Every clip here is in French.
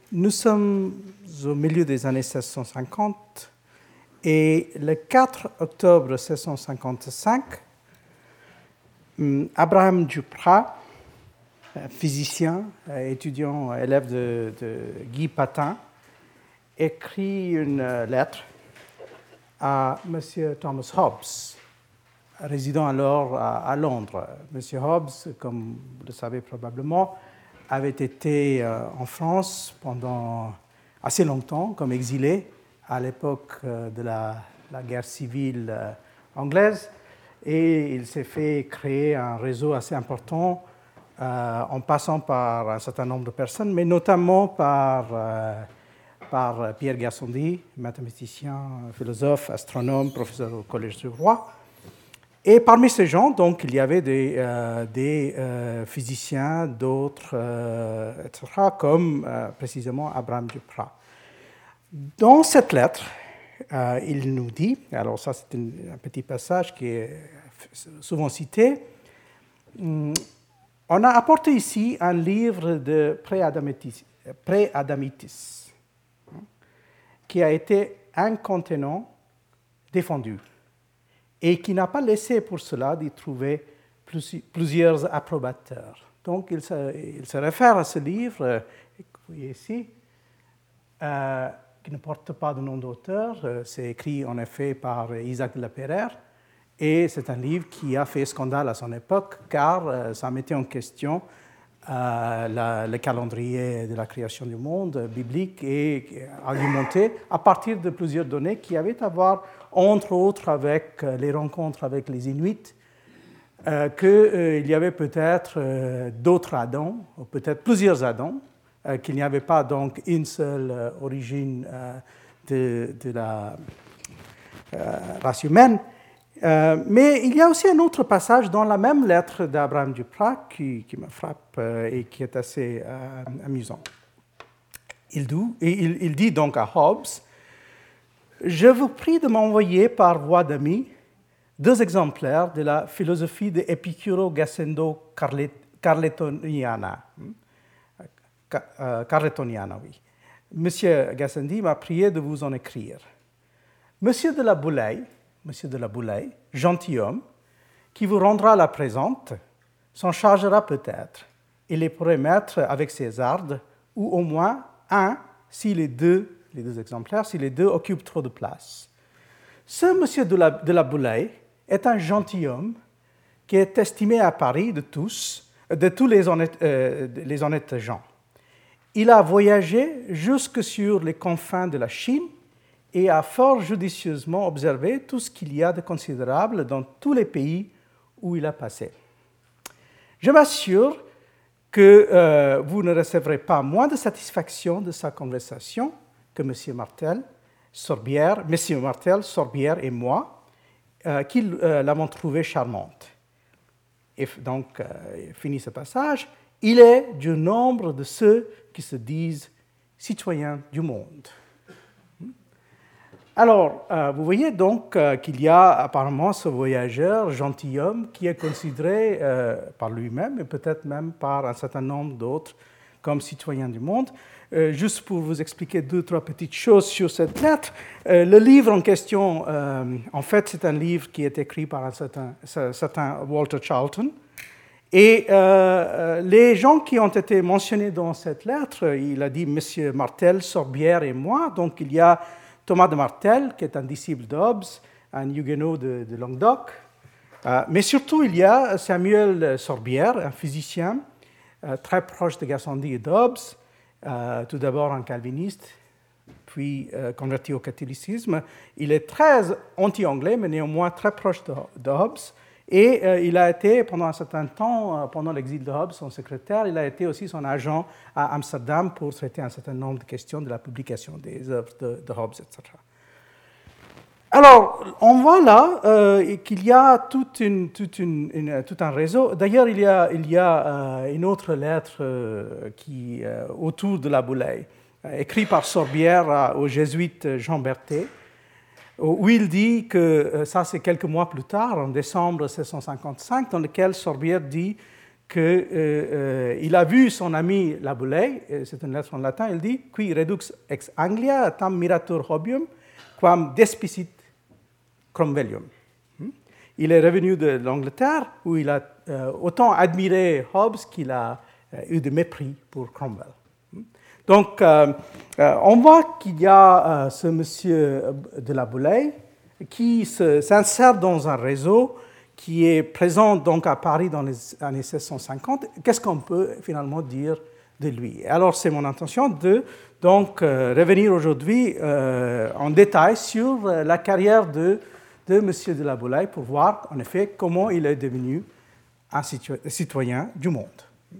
Nous sommes au milieu des années 1650 et le 4 octobre 1655, Abraham Duprat, physicien, étudiant, élève de Guy Patin, écrit une lettre à M. Thomas Hobbes, résidant alors à Londres. M. Hobbes, comme vous le savez probablement, avait été en France pendant assez longtemps comme exilé à l'époque de la guerre civile anglaise, et il s'est fait créer un réseau assez important en passant par un certain nombre de personnes, mais notamment par Pierre Gassendi, mathématicien, philosophe, astronome, professeur au Collège du Roi. Et parmi ces gens, donc, il y avait des physiciens, d'autres, etc., comme précisément Abraham Duprat. Dans cette lettre, il nous dit, alors ça c'est un petit passage qui est souvent cité, on a apporté ici un livre de pré-Adamitis, qui a été incontinent défendu, et qui n'a pas laissé pour cela d'y trouver plusieurs approbateurs. Donc, il se réfère à ce livre, que vous voyez ici, qui ne porte pas de nom d'auteur. C'est écrit en effet par Isaac de la Pereire, et c'est un livre qui a fait scandale à son époque, car ça mettait en question le calendrier de la création du monde biblique et argumenté à partir de plusieurs données qui avaient à voir, entre autres, avec les rencontres avec les Inuits, qu'il y avait peut-être d'autres Adams, ou peut-être plusieurs Adams, qu'il n'y avait pas donc une seule origine de la race humaine. Mais il y a aussi un autre passage dans la même lettre d'Abraham Duprat qui me frappe et qui est assez amusant. Il dit donc à Hobbes: « Je vous prie de m'envoyer par voie d'amis 2 exemplaires de la philosophie de Epicuro Gassendo Carletoniana. » Carletoniana, oui. Monsieur Gassendi m'a prié de vous en écrire. Monsieur de la Boulaye, gentilhomme, qui vous rendra la présente, s'en chargera peut-être. Il les pourrait mettre avec Césarde, ou au moins un, si les deux exemplaires, si les deux occupent trop de place. Ce monsieur de la Boulaye est un gentilhomme qui est estimé à Paris de tous les honnêtes gens. Il a voyagé jusque sur les confins de la Chine et a fort judicieusement observé tout ce qu'il y a de considérable dans tous les pays où il a passé. Je m'assure que vous ne recevrez pas moins de satisfaction de sa conversation que M. Martel, Sorbière et moi, qui l'avons trouvée charmante. Et donc, finit ce passage, il est du nombre de ceux qui se disent citoyens du monde. Alors, vous voyez donc qu'il y a apparemment ce voyageur gentilhomme qui est considéré par lui-même et peut-être même par un certain nombre d'autres comme citoyen du monde. Juste pour vous expliquer 2-3 petites choses sur cette lettre, le livre en question, en fait, c'est un livre qui est écrit par un certain Walter Charlton. Et les gens qui ont été mentionnés dans cette lettre, il a dit M. Martel, Sorbière et moi, donc il y a Thomas de Martel, qui est un disciple de Hobbes, un huguenot de Languedoc. Mais surtout, il y a Samuel Sorbière, un physicien très proche de Gassendi et de Hobbes, tout d'abord un calviniste, puis converti au catholicisme. Il est très anti-anglais, mais néanmoins très proche de Hobbes. Et il a été, pendant un certain temps, pendant l'exil de Hobbes, son secrétaire, il a été aussi son agent à Amsterdam pour traiter un certain nombre de questions de la publication des œuvres de Hobbes, etc. Alors, on voit là qu'il y a tout un réseau. D'ailleurs, il y a une autre lettre autour de la Boulaye, écrite par Sorbière au jésuite Jean Berthet, où il dit que, ça c'est quelques mois plus tard, en décembre 1655, dans lequel Sorbière dit qu'il a vu son ami Laboulaye, c'est une lettre en latin, il dit « Qui redux ex Anglia tam miratur hobium, quam despicit Cromwellium ». Il est revenu de l'Angleterre où il a autant admiré Hobbes qu'il a eu de mépris pour Cromwell. Donc, on voit qu'il y a ce monsieur de Laboulaye qui s'insère dans un réseau qui est présent donc à Paris dans les années 1650. Qu'est-ce qu'on peut finalement dire de lui? Alors, c'est mon intention de donc revenir aujourd'hui en détail sur la carrière de M. de Laboulaye pour voir en effet comment il est devenu un citoyen du monde.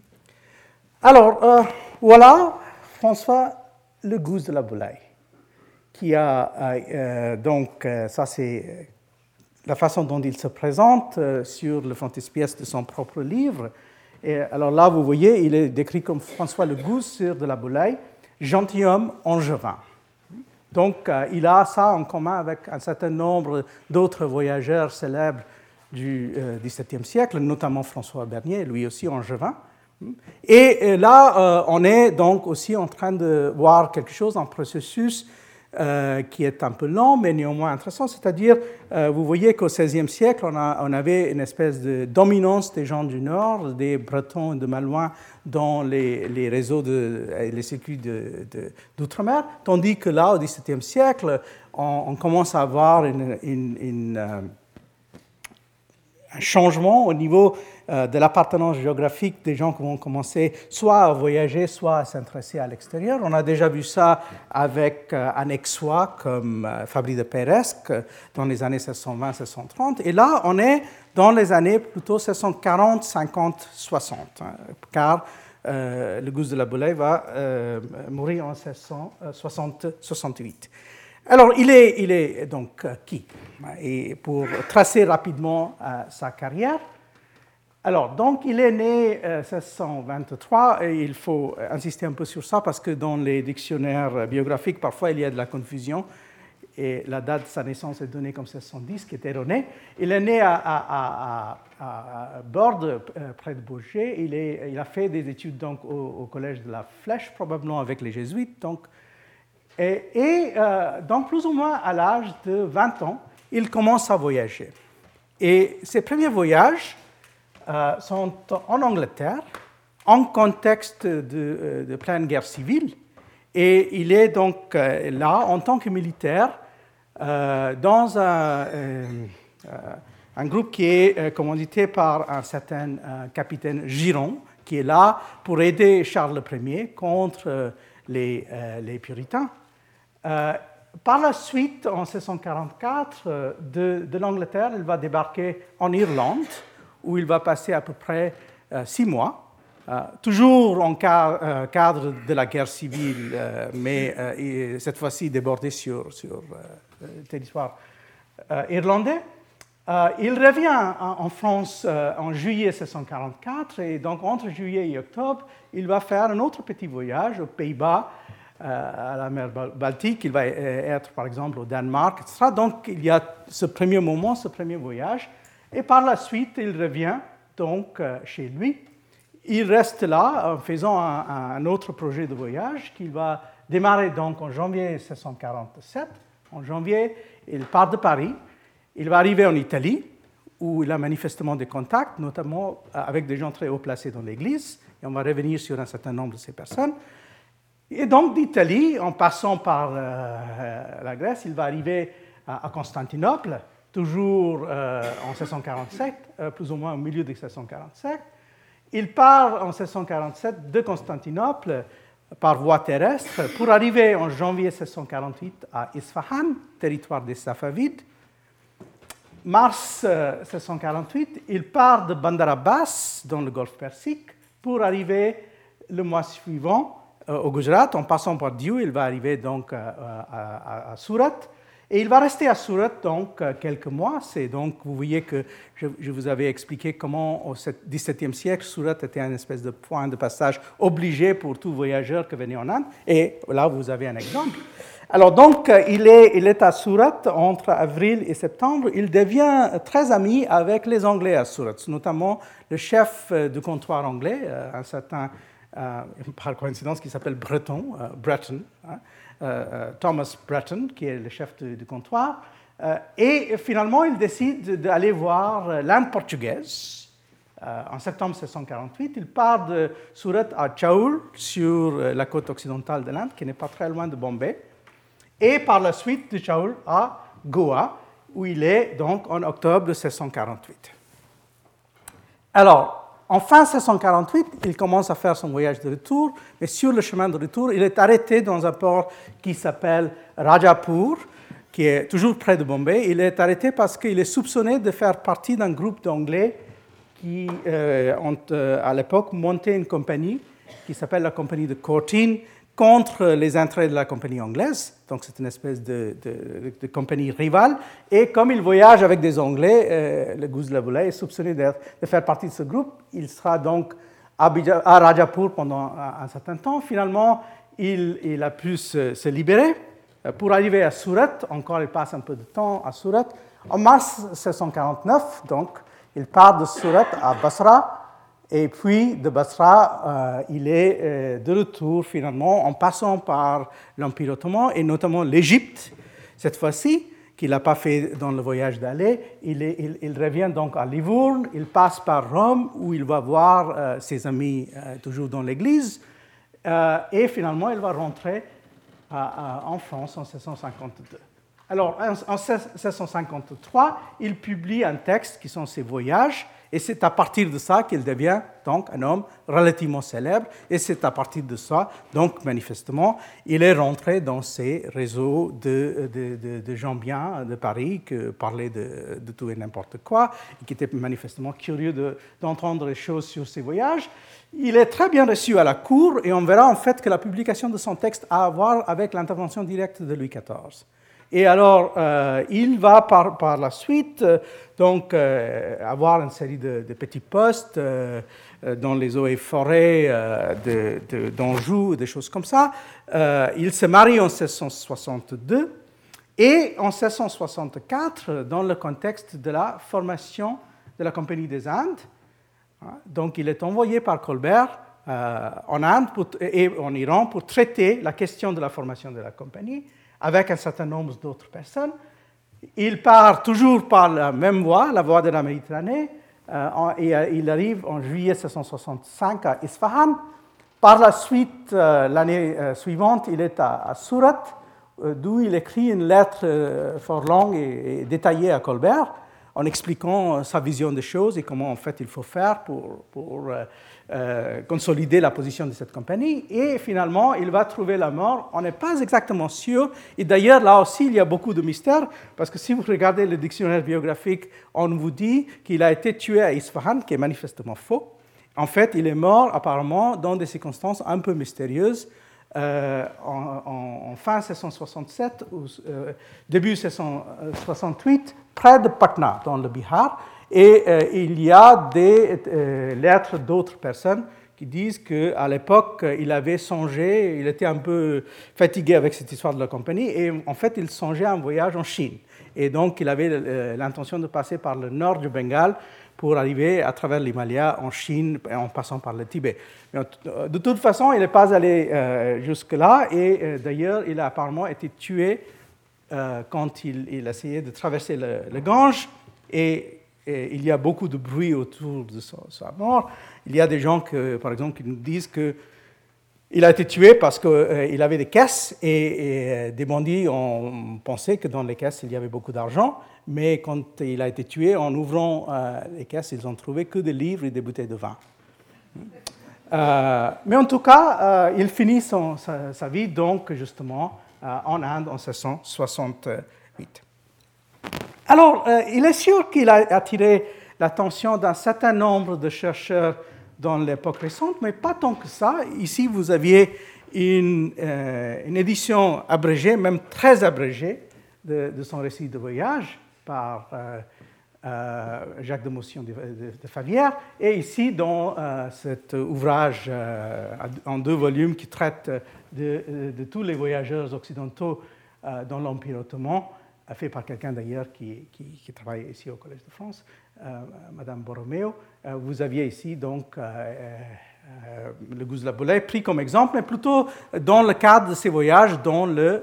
Alors, voilà François Le Gousse de Laboulaye, qui a donc, ça c'est la façon dont il se présente sur le frontispice de son propre livre. Et alors là, vous voyez, il est décrit comme François Le Gousse, sire de Laboulaye, gentilhomme angevin. Donc, il a ça en commun avec un certain nombre d'autres voyageurs célèbres du XVIIe siècle, notamment François Bernier, lui aussi angevin. Et là, on est donc aussi en train de voir quelque chose, un processus qui est un peu lent, mais néanmoins intéressant. C'est-à-dire, vous voyez qu'au XVIe siècle, on avait une espèce de dominance des gens du Nord, des Bretons et de Malouins dans les réseaux, les circuits d'outre-mer, tandis que là, au XVIIe siècle, on commence à avoir un changement au niveau de l'appartenance géographique des gens qui vont commencer soit à voyager, soit à s'intéresser à l'extérieur. On a déjà vu ça avec un Aixois comme Fabri de Peiresc dans les années 1620-1630. Et là, on est dans les années plutôt 1640, 50, 60, car le Gousse de Laboulaye va mourir en 1668. Alors, il est donc qui? Et pour tracer rapidement sa carrière, alors, donc, il est né en 1623, et il faut insister un peu sur ça parce que dans les dictionnaires biographiques, parfois, il y a de la confusion, et la date de sa naissance est donnée comme 1610, qui est erronée. Il est né à Bordes, près de Bourget. Il a fait des études donc, au collège de la Flèche, probablement avec les jésuites. Donc, donc, plus ou moins à l'âge de 20 ans, il commence à voyager. Et ses premiers voyages sont en Angleterre, en contexte de pleine guerre civile. Et il est donc là, en tant que militaire, dans un groupe qui est commandité par un certain capitaine Giron, qui est là pour aider Charles Ier contre les puritains. Par la suite, en 1644, de l'Angleterre, il va débarquer en Irlande, où il va passer à peu près 6 mois, toujours en cadre de la guerre civile, mais cette fois-ci débordé sur le territoire irlandais. Il revient en France en juillet 1644, et donc entre juillet et octobre, il va faire un autre petit voyage aux Pays-Bas, à la mer Baltique. Il va être, par exemple, au Danemark, etc. Donc, il y a ce premier moment, ce premier voyage. Et par la suite, il revient donc chez lui. Il reste là en faisant un autre projet de voyage qu'il va démarrer donc en janvier 1647. En janvier, il part de Paris. Il va arriver en Italie, où il a manifestement des contacts, notamment avec des gens très haut placés dans l'Église. Et on va revenir sur un certain nombre de ces personnes. Et donc d'Italie, en passant par la Grèce, il va arriver à Constantinople, toujours en 1647, plus ou moins au milieu de 1647. Il part en 1647 de Constantinople par voie terrestre pour arriver en janvier 1648 à Isfahan, territoire des Safavides. Mars 1648, il part de Bandar Abbas, dans le golfe Persique, pour arriver le mois suivant au Gujarat. En passant par Diu, il va arriver donc à Surat. Et il va rester à Surat donc quelques mois. C'est donc, vous voyez que je vous avais expliqué comment au XVIIe siècle, Surat était une espèce de point de passage obligé pour tout voyageur qui venait en Inde. Et là, vous avez un exemple. Alors donc, il est à Surat entre avril et septembre. Il devient très ami avec les Anglais à Surat, notamment le chef du comptoir anglais, un certain, par coïncidence, qui s'appelle Breton, Thomas Breton, qui est le chef du comptoir. Et finalement, il décide d'aller voir l'Inde portugaise. En septembre 1648, il part de Surat à Chaul, sur la côte occidentale de l'Inde, qui n'est pas très loin de Bombay. Et par la suite de Chaul à Goa, où il est donc en octobre 1648. Alors, en fin 1648, il commence à faire son voyage de retour, mais sur le chemin de retour, il est arrêté dans un port qui s'appelle Rajapur, qui est toujours près de Bombay. Il est arrêté parce qu'il est soupçonné de faire partie d'un groupe d'Anglais qui ont, à l'époque, monté une compagnie qui s'appelle la compagnie de Courtine, contre les intérêts de la compagnie anglaise. Donc, c'est une espèce de compagnie rivale. Et comme il voyage avec des Anglais, le Guzla est soupçonné de faire partie de ce groupe. Il sera donc à Rajapur pendant un certain temps. Finalement, il a pu se libérer. Pour arriver à Surat, encore il passe un peu de temps à Surat. En mars 1649, donc, il part de Surat à Basra. Et puis, de Basra, il est de retour, finalement, en passant par l'Empire ottoman, et notamment l'Égypte, cette fois-ci, qu'il n'a pas fait dans le voyage d'aller. Il revient donc à Livourne, il passe par Rome, où il va voir ses amis toujours dans l'Église, et finalement, il va rentrer en France en 1652. Alors, en 1653, il publie un texte qui sont ses voyages, et c'est à partir de ça qu'il devient donc un homme relativement célèbre. Et c'est à partir de ça, donc manifestement, il est rentré dans ces réseaux de gens bien de Paris qui parlaient de tout et n'importe quoi, et qui étaient manifestement curieux d'entendre les choses sur ses voyages. Il est très bien reçu à la cour, et on verra en fait que la publication de son texte a à voir avec l'intervention directe de Louis XIV. Et alors, il va par la suite donc avoir une série de petits postes dans les eaux et forêts d'Anjou, des choses comme ça. Il se marie en 1662 et en 1664 dans le contexte de la formation de la Compagnie des Indes. Donc, il est envoyé par Colbert en Inde et en Iran pour traiter la question de la formation de la compagnie, avec un certain nombre d'autres personnes. Il part toujours par la même voie, la voie de la Méditerranée, et il arrive en juillet 1665 à Isfahan. Par la suite, l'année suivante, il est à Surat, d'où il écrit une lettre fort longue et détaillée à Colbert, en expliquant sa vision des choses et comment en fait il faut faire pour consolider la position de cette compagnie. Et finalement, il va trouver la mort. On n'est pas exactement sûr. Et d'ailleurs, là aussi, il y a beaucoup de mystères, parce que si vous regardez le dictionnaire biographique, on vous dit qu'il a été tué à Isfahan, qui est manifestement faux. En fait, il est mort apparemment dans des circonstances un peu mystérieuses, en fin 1667 ou début 1668, près de Patna, dans le Bihar. Et il y a des lettres d'autres personnes qui disent qu'à l'époque, il avait songé, il était un peu fatigué avec cette histoire de la compagnie, et en fait, il songeait à un voyage en Chine. Et donc, il avait l'intention de passer par le nord du Bengale pour arriver à travers l'Himalaya en Chine, en passant par le Tibet. Mais de toute façon, il n'est pas allé jusque-là, et d'ailleurs, il a apparemment été tué quand il essayait de traverser le Gange, et il y a beaucoup de bruit autour de sa mort. Il y a des gens, par exemple, qui nous disent qu'il a été tué parce qu'il avait des caisses, et des bandits ont pensé que dans les caisses, il y avait beaucoup d'argent. Mais quand il a été tué, en ouvrant les caisses, ils n'ont trouvé que des livres et des bouteilles de vin. Mais en tout cas, il finit sa vie, donc, justement, en Inde en 1668. Alors, il est sûr qu'il a attiré l'attention d'un certain nombre de chercheurs dans l'époque récente, mais pas tant que ça. Ici, vous aviez une édition abrégée, même très abrégée, de son récit de voyage par Jacques de Motion de Favière, et ici dans cet ouvrage en 2 volumes qui traite de tous les voyageurs occidentaux dans l'Empire ottoman, fait par quelqu'un d'ailleurs qui travaille ici au Collège de France, Madame Borromeo. Vous aviez ici donc le Guz Laboulaye pris comme exemple, mais plutôt dans le cadre de ces voyages dans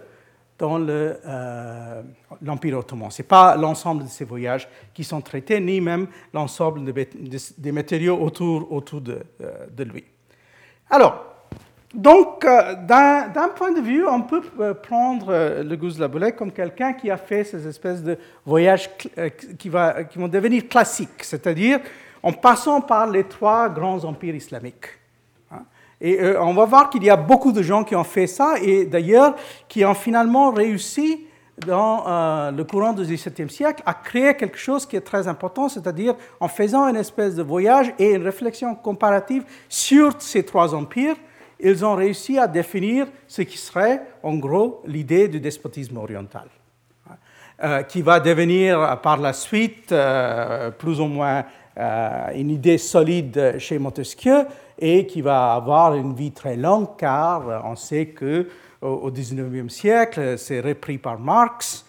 l'Empire ottoman. Ce n'est pas l'ensemble de ces voyages qui sont traités, ni même l'ensemble des matériaux autour de lui. Alors, donc, d'un point de vue, on peut prendre le Guz Laboulaye comme quelqu'un qui a fait ces espèces de voyages qui vont devenir classiques, c'est-à-dire en passant par les 3 grands empires islamiques. Et on va voir qu'il y a beaucoup de gens qui ont fait ça, et d'ailleurs qui ont finalement réussi dans le courant du XVIIe siècle à créer quelque chose qui est très important, c'est-à-dire en faisant une espèce de voyage et une réflexion comparative sur ces 3 empires, ils ont réussi à définir ce qui serait en gros l'idée du despotisme oriental, qui va devenir par la suite plus ou moins une idée solide chez Montesquieu, et qui va avoir une vie très longue, car on sait qu'au XIXe siècle, c'est repris par Marx,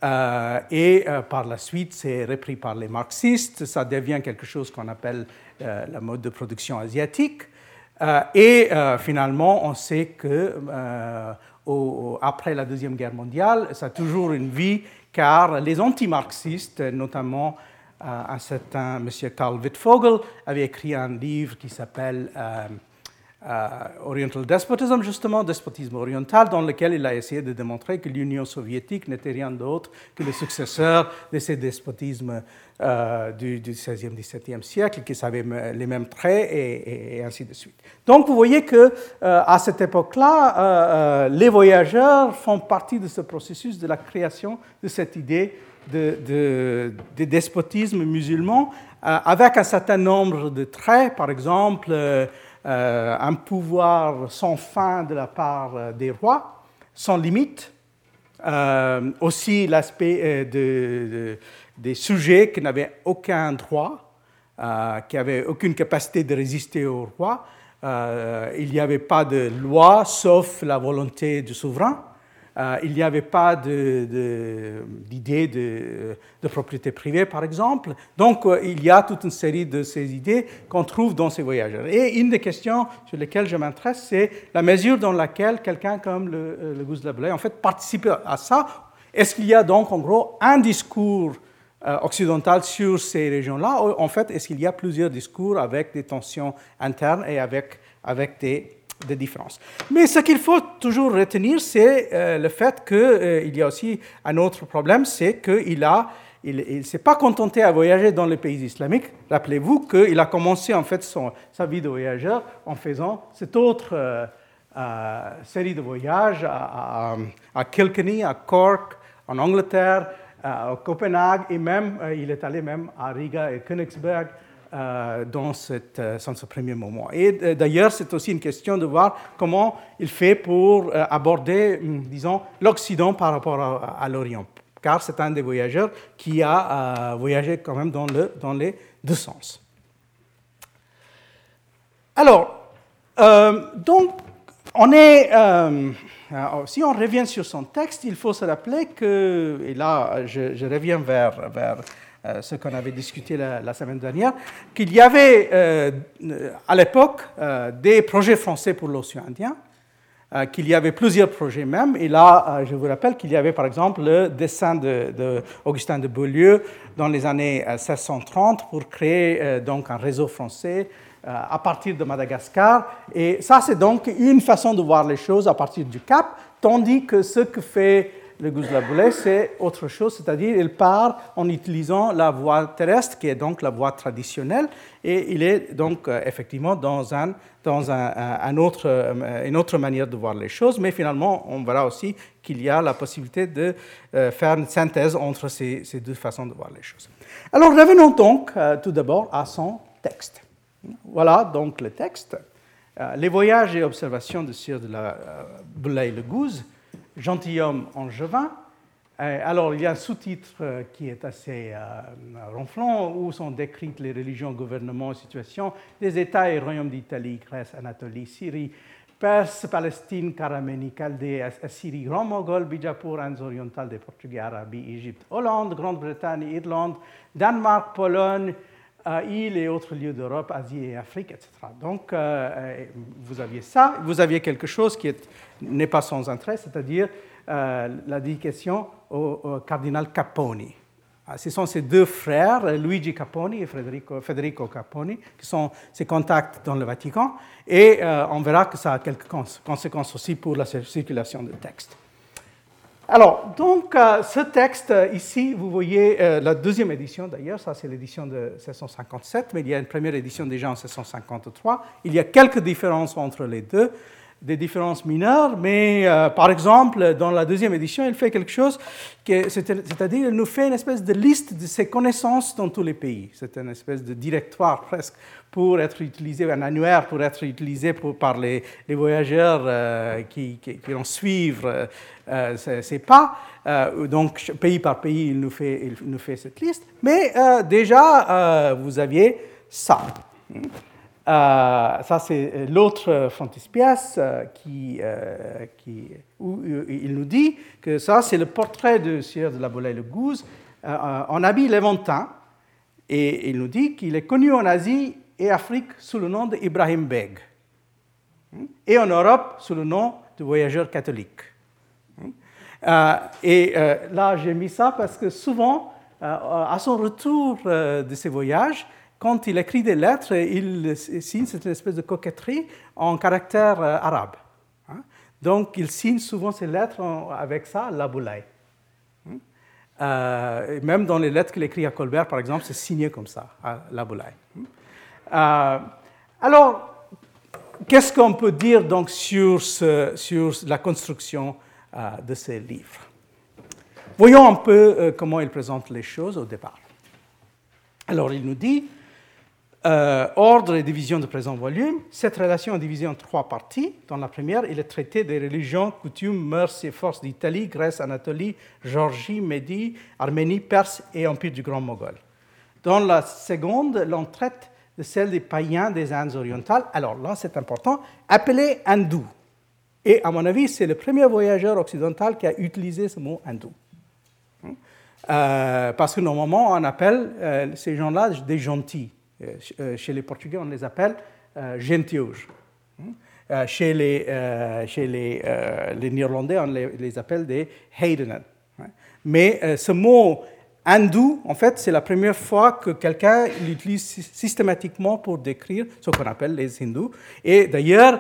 et par la suite, c'est repris par les marxistes. Ça devient quelque chose qu'on appelle la mode de production asiatique. Et finalement, on sait que après la Deuxième Guerre mondiale, ça a toujours une vie, car les anti-marxistes, notamment un certain M. Karl Wittfogel, avait écrit un livre qui s'appelle Oriental Despotism, justement, despotisme oriental, dans lequel il a essayé de démontrer que l'Union soviétique n'était rien d'autre que le successeur de ces despotismes du XVIe, XVIIe siècle, qui avaient les mêmes traits, et ainsi de suite. Donc, vous voyez qu'à cette époque-là, les voyageurs font partie de ce processus de la création de cette idée de despotisme musulman, avec un certain nombre de traits, par exemple, un pouvoir sans fin de la part des rois, sans limite, aussi l'aspect des sujets qui n'avaient aucun droit, qui n'avaient aucune capacité de résister au roi. Il n'y avait pas de loi sauf la volonté du souverain. Il n'y avait pas d'idée de propriété privée, par exemple. Donc, il y a toute une série de ces idées qu'on trouve dans ces voyageurs. Et une des questions sur lesquelles je m'intéresse, c'est la mesure dans laquelle quelqu'un comme le Guz Laboulaye, en fait, participe à ça. Est-ce qu'il y a donc, en gros, un discours occidental sur ces régions-là? En fait, est-ce qu'il y a plusieurs discours avec des tensions internes et avec des différences. Mais ce qu'il faut toujours retenir, c'est le fait qu'il y a aussi un autre problème, c'est qu'il ne s'est pas contenté à voyager dans les pays islamiques. Rappelez-vous qu'il a commencé en fait sa vie de voyageur en faisant cette autre série de voyages à Kilkenny, à Cork, en Angleterre, à Copenhague, et même il est allé même à Riga et Königsberg, dans ce premier moment. Et d'ailleurs, c'est aussi une question de voir comment il fait pour aborder, disons, l'Occident par rapport à l'Orient, car c'est un des voyageurs qui a voyagé quand même dans les 2 sens. Alors, donc, si on revient sur son texte, il faut se rappeler que, et là, je reviens vers ce qu'on avait discuté la semaine dernière, qu'il y avait à l'époque des projets français pour l'océan Indien, qu'il y avait plusieurs projets même, et là, je vous rappelle qu'il y avait par exemple le dessin d'Augustin de Beaulieu dans les années 1630 pour créer donc un réseau français à partir de Madagascar, et ça c'est donc une façon de voir les choses à partir du Cap, tandis que ce que fait le Guz Laboulaye, c'est autre chose, c'est-à-dire il part en utilisant la voie terrestre, qui est donc la voie traditionnelle, et il est donc effectivement dans une autre manière de voir les choses, mais finalement, on verra aussi qu'il y a la possibilité de faire une synthèse entre ces 2 façons de voir les choses. Alors, revenons donc tout d'abord à son texte. Voilà donc le texte. Les voyages et observations de Sire de la Boulaye le Guz, gentilhomme angevin, Alors, il y a un sous-titre qui est assez ronflant, où sont décrites les religions, gouvernements, situations des États et royaumes d'Italie, Grèce, Anatolie, Syrie, Perse, Palestine, Araménie, Chaldée, Assyrie, Grand Mogol, Bijapur, Inde orientale des Portugais, Arabie, Égypte, Hollande, Grande-Bretagne, Irlande, Danemark, Pologne, îles et autres lieux d'Europe, Asie et Afrique, etc. Donc, vous aviez ça. Vous aviez quelque chose qui n'est pas sans intérêt, c'est-à-dire la dédication au cardinal Capponi. Ce sont ses deux frères, Luigi Capponi et Federico Capponi, qui sont ses contacts dans le Vatican. Et on verra que ça a quelques conséquences aussi pour la circulation du texte. Alors, donc, ce texte, ici, vous voyez la deuxième édition, d'ailleurs, ça c'est l'édition de 1657, mais il y a une première édition déjà en 1653. Il y a quelques différences entre les deux, des différences mineures, mais par exemple, dans la deuxième édition, il fait quelque chose, c'est-à-dire il nous fait une espèce de liste de ses connaissances dans tous les pays. C'est une espèce de directoire presque pour être utilisé, un annuaire pour être utilisé par les voyageurs qui vont suivre ces pas. Donc, pays par pays, il nous fait cette liste. Mais déjà, vous aviez ça. Ça, c'est l'autre frontispice où il nous dit que ça, c'est le portrait de Sieur de la Boulaye-le-Gouze en habit léventin. Et il nous dit qu'il est connu en Asie et Afrique sous le nom d'Ibrahim Beg, et en Europe sous le nom de voyageur catholique. Là, j'ai mis ça parce que souvent, à son retour de ses voyages, quand il écrit des lettres, il signe cette espèce de coquetterie en caractère arabe. Donc, il signe souvent ses lettres avec ça, la Boulaye. Même dans les lettres qu'il écrit à Colbert, par exemple, c'est signé comme ça, la Boulaye. Alors, qu'est-ce qu'on peut dire donc sur la construction de ces livres? Voyons un peu comment il présente les choses au départ. Alors, il nous dit ordre et division du présent volume. Cette relation est divisée en trois parties. Dans la première, il est traité des religions, coutumes, mœurs et forces d'Italie, Grèce, Anatolie, Géorgie, Médie, Arménie, Perse et Empire du Grand Mogol. Dans la seconde, l'on traite de celle des païens des Indes orientales. Alors là, c'est important, appelés hindous. Et à mon avis, c'est le premier voyageur occidental qui a utilisé ce mot hindou. Parce que normalement, on appelle ces gens-là des gentils. Chez les Portugais, on les appelle gentios. Chez les Néerlandais, on les appelle des heidenen. Mais ce mot hindou, en fait, c'est la première fois que quelqu'un l'utilise systématiquement pour décrire ce qu'on appelle les hindous. Et d'ailleurs,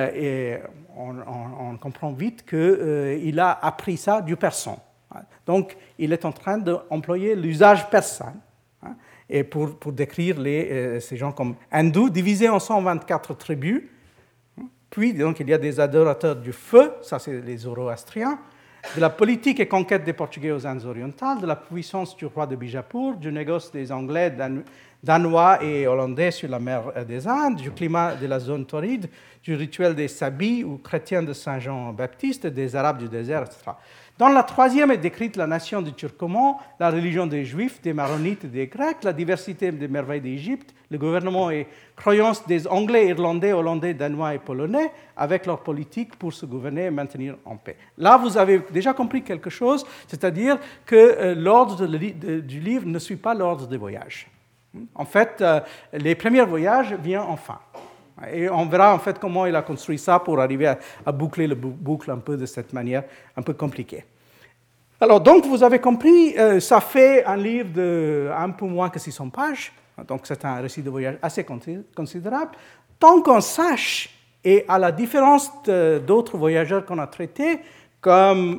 on comprend vite qu'il a appris ça du persan. Donc, il est en train d'employer l'usage persan. Et pour décrire ces gens comme hindous, divisés en 124 tribus. Puis, donc, il y a des adorateurs du feu, ça c'est les Zoroastriens, de la politique et conquête des Portugais aux Indes orientales, de la puissance du roi de Bijapur, du négoce des Anglais, Danois et Hollandais sur la mer des Indes, du climat de la zone torride, du rituel des Sabis ou chrétiens de Saint-Jean-Baptiste, des Arabes du désert, etc. Dans la troisième est décrite la nation du Turcoman, la religion des Juifs, des Maronites et des Grecs, la diversité des merveilles d'Égypte, le gouvernement et croyances des Anglais, Irlandais, Hollandais, Danois et Polonais, avec leur politique pour se gouverner et maintenir en paix. Là, vous avez déjà compris quelque chose, c'est-à-dire que l'ordre du livre ne suit pas l'ordre des voyages. En fait, les premiers voyages viennent enfin. Et on verra en fait comment il a construit ça pour arriver à boucler le boucle un peu de cette manière un peu compliquée. Alors donc vous avez compris, ça fait un livre de un peu moins que 600 pages, donc c'est un récit de voyage assez considérable. Tant qu'on sache, et à la différence d'autres voyageurs qu'on a traités, comme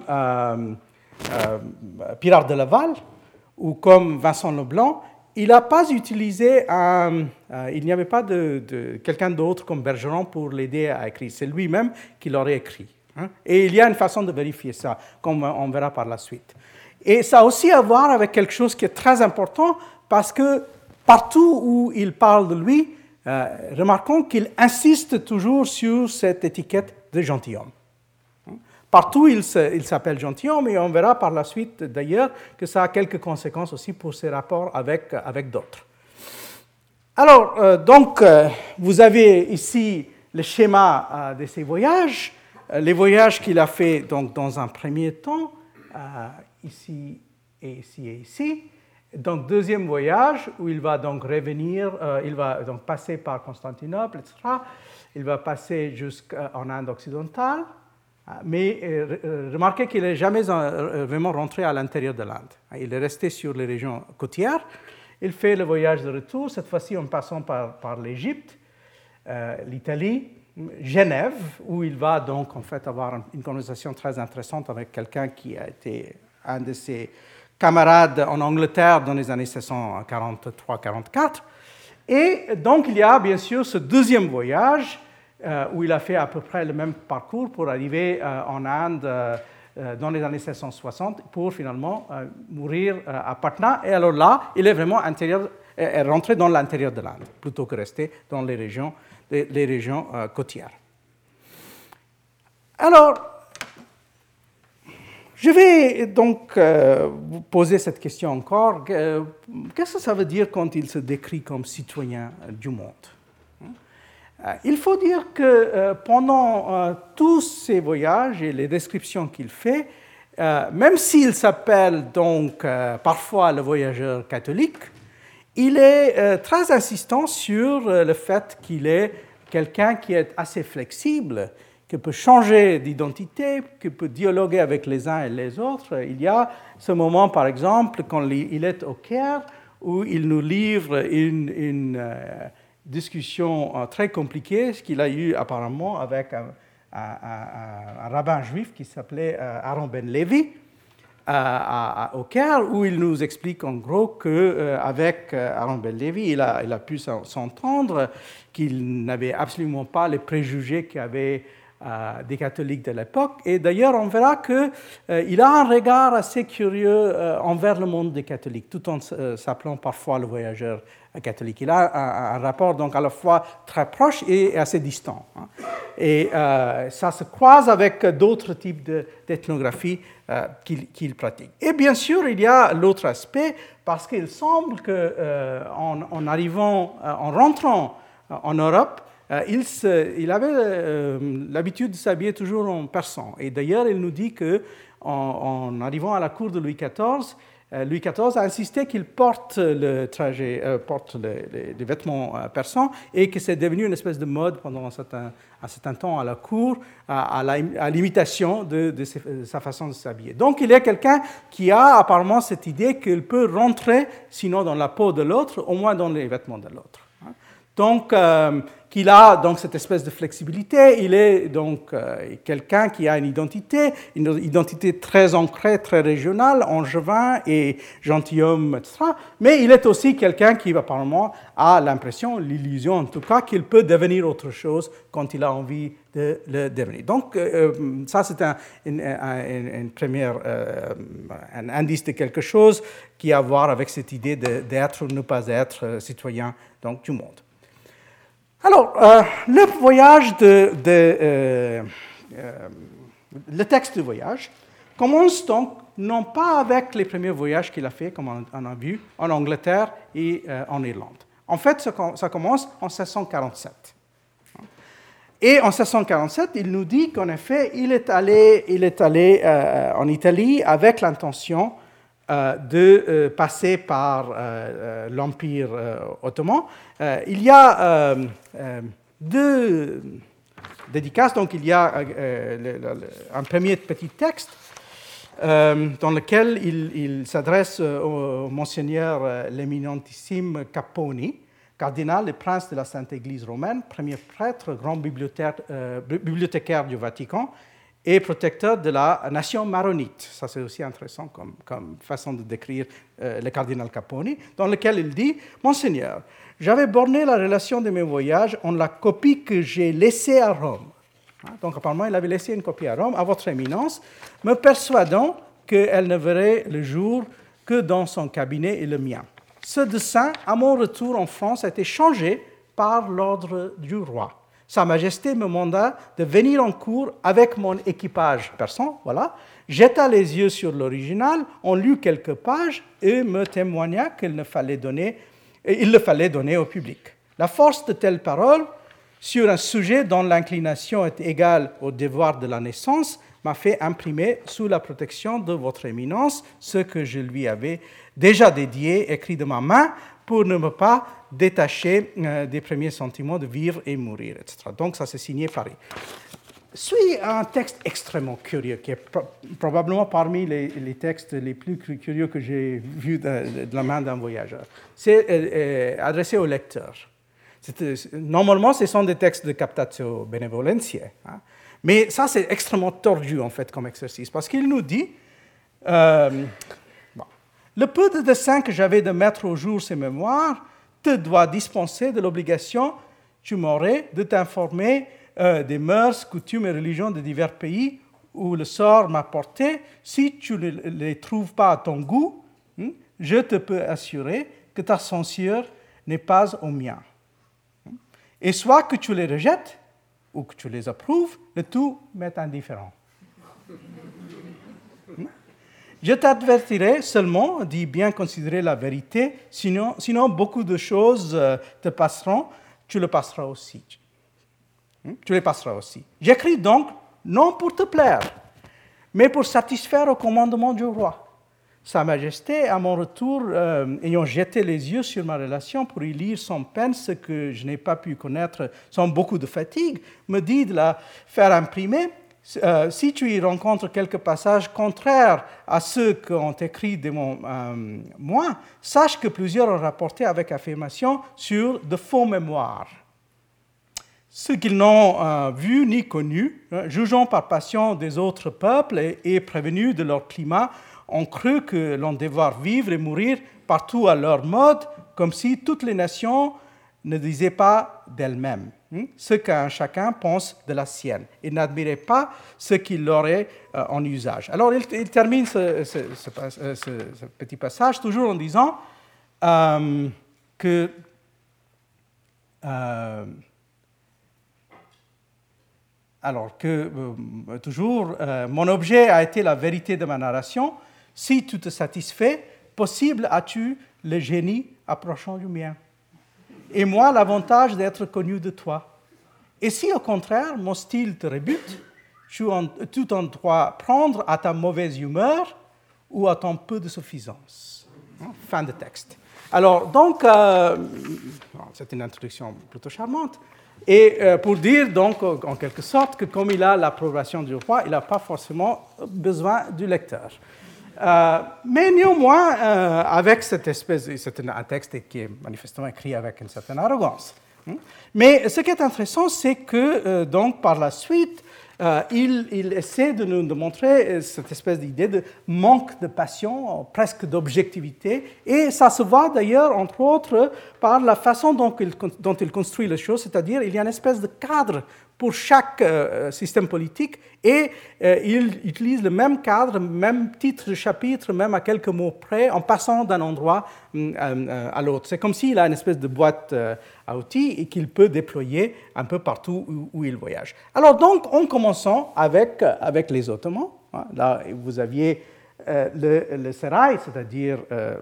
Pirard de Laval ou comme Vincent Leblanc, il n'a pas utilisé il n'y avait pas de quelqu'un d'autre comme Bergeron pour l'aider à écrire. C'est lui-même qui l'aurait écrit. Et il y a une façon de vérifier ça, comme on verra par la suite. Et ça a aussi à voir avec quelque chose qui est très important, parce que partout où il parle de lui, remarquons qu'il insiste toujours sur cette étiquette de gentilhomme. Partout, il s'appelle gentilhomme, et on verra par la suite, d'ailleurs, que ça a quelques conséquences aussi pour ses rapports avec d'autres. Alors, vous avez ici le schéma de ses voyages, les voyages qu'il a fait donc, dans un premier temps, ici et ici et ici. Donc, deuxième voyage, où il va donc revenir, il va donc passer par Constantinople, etc. Il va passer jusqu'en Inde occidentale, mais remarquez qu'il n'est jamais vraiment rentré à l'intérieur de l'Inde. Il est resté sur les régions côtières. Il fait le voyage de retour, cette fois-ci en passant par l'Égypte, l'Italie, Genève, où il va donc en fait avoir une conversation très intéressante avec quelqu'un qui a été un de ses camarades en Angleterre dans les années 1643-44. Et donc il y a bien sûr ce deuxième voyage où il a fait à peu près le même parcours pour arriver en Inde dans les années 1660 pour finalement mourir à Patna. Et alors là, il est vraiment rentré dans l'intérieur de l'Inde plutôt que rester dans les régions côtières. Alors, je vais donc vous poser cette question encore. Qu'est-ce que ça veut dire quand il se décrit comme citoyen du monde? Il faut dire que pendant tous ces voyages et les descriptions qu'il fait, même s'il s'appelle donc parfois le voyageur catholique, il est très insistant sur le fait qu'il est quelqu'un qui est assez flexible, qui peut changer d'identité, qui peut dialoguer avec les uns et les autres. Il y a ce moment, par exemple, quand il est au Caire, où il nous livre une discussion très compliquée, ce qu'il a eu apparemment avec un rabbin juif qui s'appelait Aaron Ben Levi au Caire, où il nous explique en gros qu'avec Aaron Ben Levi, il a pu s'entendre, qu'il n'avait absolument pas les préjugés qu'avaient des catholiques de l'époque. Et d'ailleurs, on verra qu'il a un regard assez curieux envers le monde des catholiques, tout en s'appelant parfois le voyageur catholique. Il a un rapport donc à la fois très proche et assez distant. Et ça se croise avec d'autres types d'ethnographie qu'il pratique. Et bien sûr, il y a l'autre aspect, parce qu'il semble qu'en rentrant en Europe, il avait l'habitude de s'habiller toujours en persan. Et d'ailleurs, il nous dit qu'en arrivant à la cour de Louis XIV, Louis XIV a insisté qu'il porte les vêtements persans et que c'est devenu une espèce de mode pendant un certain temps à la cour, à l'imitation de sa façon de s'habiller. Donc il y a quelqu'un qui a apparemment cette idée qu'il peut rentrer, sinon dans la peau de l'autre, au moins dans les vêtements de l'autre. Donc, qu'il a donc cette espèce de flexibilité, il est donc quelqu'un qui a une identité très ancrée, très régionale, angevin et gentilhomme, etc. Mais il est aussi quelqu'un qui apparemment a l'impression, l'illusion en tout cas, qu'il peut devenir autre chose quand il a envie de le devenir. Donc, ça c'est un indice de quelque chose qui a à voir avec cette idée d'être ou ne pas être citoyen donc, du monde. Alors, le voyage le texte du voyage commence donc non pas avec les premiers voyages qu'il a fait, comme on a vu, en Angleterre et en Irlande. En fait, ça commence en 1647. Et en 1647, il nous dit qu'en effet, il est allé en Italie avec l'intention de passer par l'Empire ottoman. Il y a deux dédicaces. Donc, il y a un premier petit texte dans lequel il s'adresse au monseigneur l'éminentissime Capponi, cardinal et prince de la Sainte Église romaine, premier prêtre, grand bibliothécaire du Vatican, et protecteur de la nation maronite. Ça, c'est aussi intéressant comme façon de décrire le cardinal Capponi, dans lequel il dit « Monseigneur, j'avais borné la relation de mes voyages en la copie que j'ai laissée à Rome. » Donc, apparemment, il avait laissé une copie à Rome, à votre éminence, me persuadant qu'elle ne verrait le jour que dans son cabinet et le mien. Ce dessin, à mon retour en France, a été changé par l'ordre du roi. Sa Majesté me manda de venir en cour avec mon équipage persan, voilà, jeta les yeux sur l'original, on lut quelques pages et me témoigna qu'il le fallait donner au public. La force de telles paroles, sur un sujet dont l'inclination est égale au devoir de la naissance, m'a fait imprimer sous la protection de votre éminence ce que je lui avais déjà dédié, écrit de ma main, pour ne me pas détacher des premiers sentiments de vivre et mourir, etc. Donc ça c'est signé Paris. Suit un texte extrêmement curieux, qui est probablement parmi les textes les plus curieux que j'ai vus de la main d'un voyageur. C'est adressé au lecteur. Normalement, ce sont des textes de captatio benevolentiae, hein. Mais ça, c'est extrêmement tordu, en fait, comme exercice, parce qu'il nous dit le peu de dessein que j'avais de mettre au jour ces mémoires te doit dispenser de l'obligation tu m'aurais de t'informer des mœurs, coutumes et religions de divers pays où le sort m'a porté. Si tu ne les trouves pas à ton goût, je te peux assurer que ta censure n'est pas au mien. Et soit que tu les rejettes, ou que tu les approuves, le tout m'est indifférent. Je t'avertirai seulement d'y bien considérer la vérité, sinon beaucoup de choses te passeront, tu les passeras aussi. J'écris donc, non pour te plaire, mais pour satisfaire au commandement du roi. Sa Majesté, à mon retour, ayant jeté les yeux sur ma relation pour y lire sans peine ce que je n'ai pas pu connaître sans beaucoup de fatigue, me dit de la faire imprimer. Si tu y rencontres quelques passages contraires à ceux qu'ont écrits de moi, sache que plusieurs ont rapporté avec affirmation sur de faux mémoires. Ceux qu'ils n'ont vu ni connu, jugeant par passion des autres peuples et prévenus de leur climat, ont cru que l'on devait vivre et mourir partout à leur mode, comme si toutes les nations ne disaient pas d'elles-mêmes ce qu'un chacun pense de la sienne, et n'admiraient pas ce qu'il aurait en usage. Alors il termine ce petit passage toujours en disant que toujours, mon objet a été la vérité de ma narration. Si tu te satisfais, possible as-tu le génie approchant du mien, et moi l'avantage d'être connu de toi. Et si au contraire mon style te rebute, tu en dois prendre à ta mauvaise humeur ou à ton peu de suffisance. Fin de texte. Alors donc, c'est une introduction plutôt charmante. Et pour dire donc en quelque sorte que comme il a l'approbation du roi, il n'a pas forcément besoin du lecteur. Mais néanmoins, avec cette espèce, c'est un texte qui est manifestement écrit avec une certaine arrogance. Mais ce qui est intéressant, c'est que donc par la suite, il essaie de nous montrer cette espèce d'idée de manque de passion, presque d'objectivité, et ça se voit d'ailleurs, entre autres, par la façon dont il construit les choses, c'est-à-dire il y a une espèce de cadre pour chaque système politique, et il utilise le même cadre, même titre de chapitre, même à quelques mots près, en passant d'un endroit à l'autre. C'est comme s'il a une espèce de boîte à outils et qu'il peut déployer un peu partout où il voyage. Alors donc, en commençant avec les Ottomans, là vous aviez le Saray, c'est-à-dire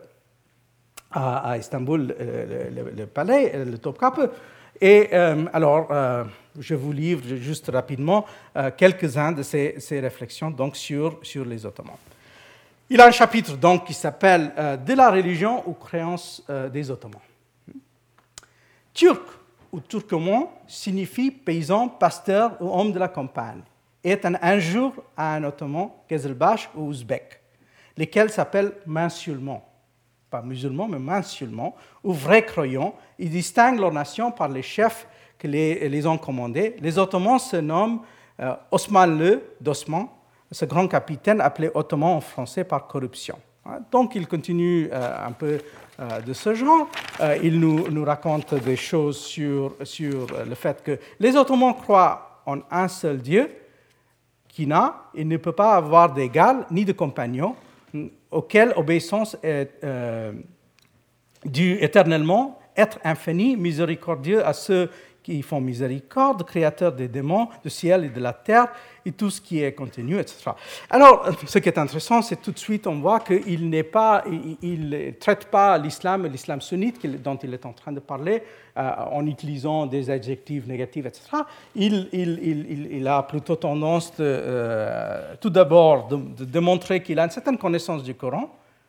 à Istanbul, le palais, le Topkapı. Et alors, je vous livre juste rapidement quelques-uns de ces réflexions donc, sur les Ottomans. Il a un chapitre donc, qui s'appelle « De la religion aux créances des Ottomans ». Turc ou turcoman signifie paysan, pasteur ou homme de la campagne, et est un injure à un Ottoman, Kezelbash ou Ouzbek, lesquels s'appellent musulmans. Pas musulmans, mais musulmans, ou vrais croyants. Ils distinguent leur nation par les chefs qui les ont commandés. Les Ottomans se nomment Osman le d'Osman, ce grand capitaine appelé Ottoman en français par corruption. Donc il continue un peu de ce genre. Il nous raconte des choses sur le fait que les Ottomans croient en un seul Dieu qui n'a et ne peut pas avoir d'égal ni de compagnon, auquel obéissance est due éternellement, être infini, miséricordieux à ceux qui font miséricorde, créateur des démons, du ciel et de la terre, et tout ce qui est contenu, etc. Alors, ce qui est intéressant, c'est tout de suite, on voit qu'il ne traite pas l'islam sunnite dont il est en train de parler en utilisant des adjectifs négatifs, etc. Il a plutôt tendance, tout d'abord, de démontrer qu'il a une certaine connaissance du Coran.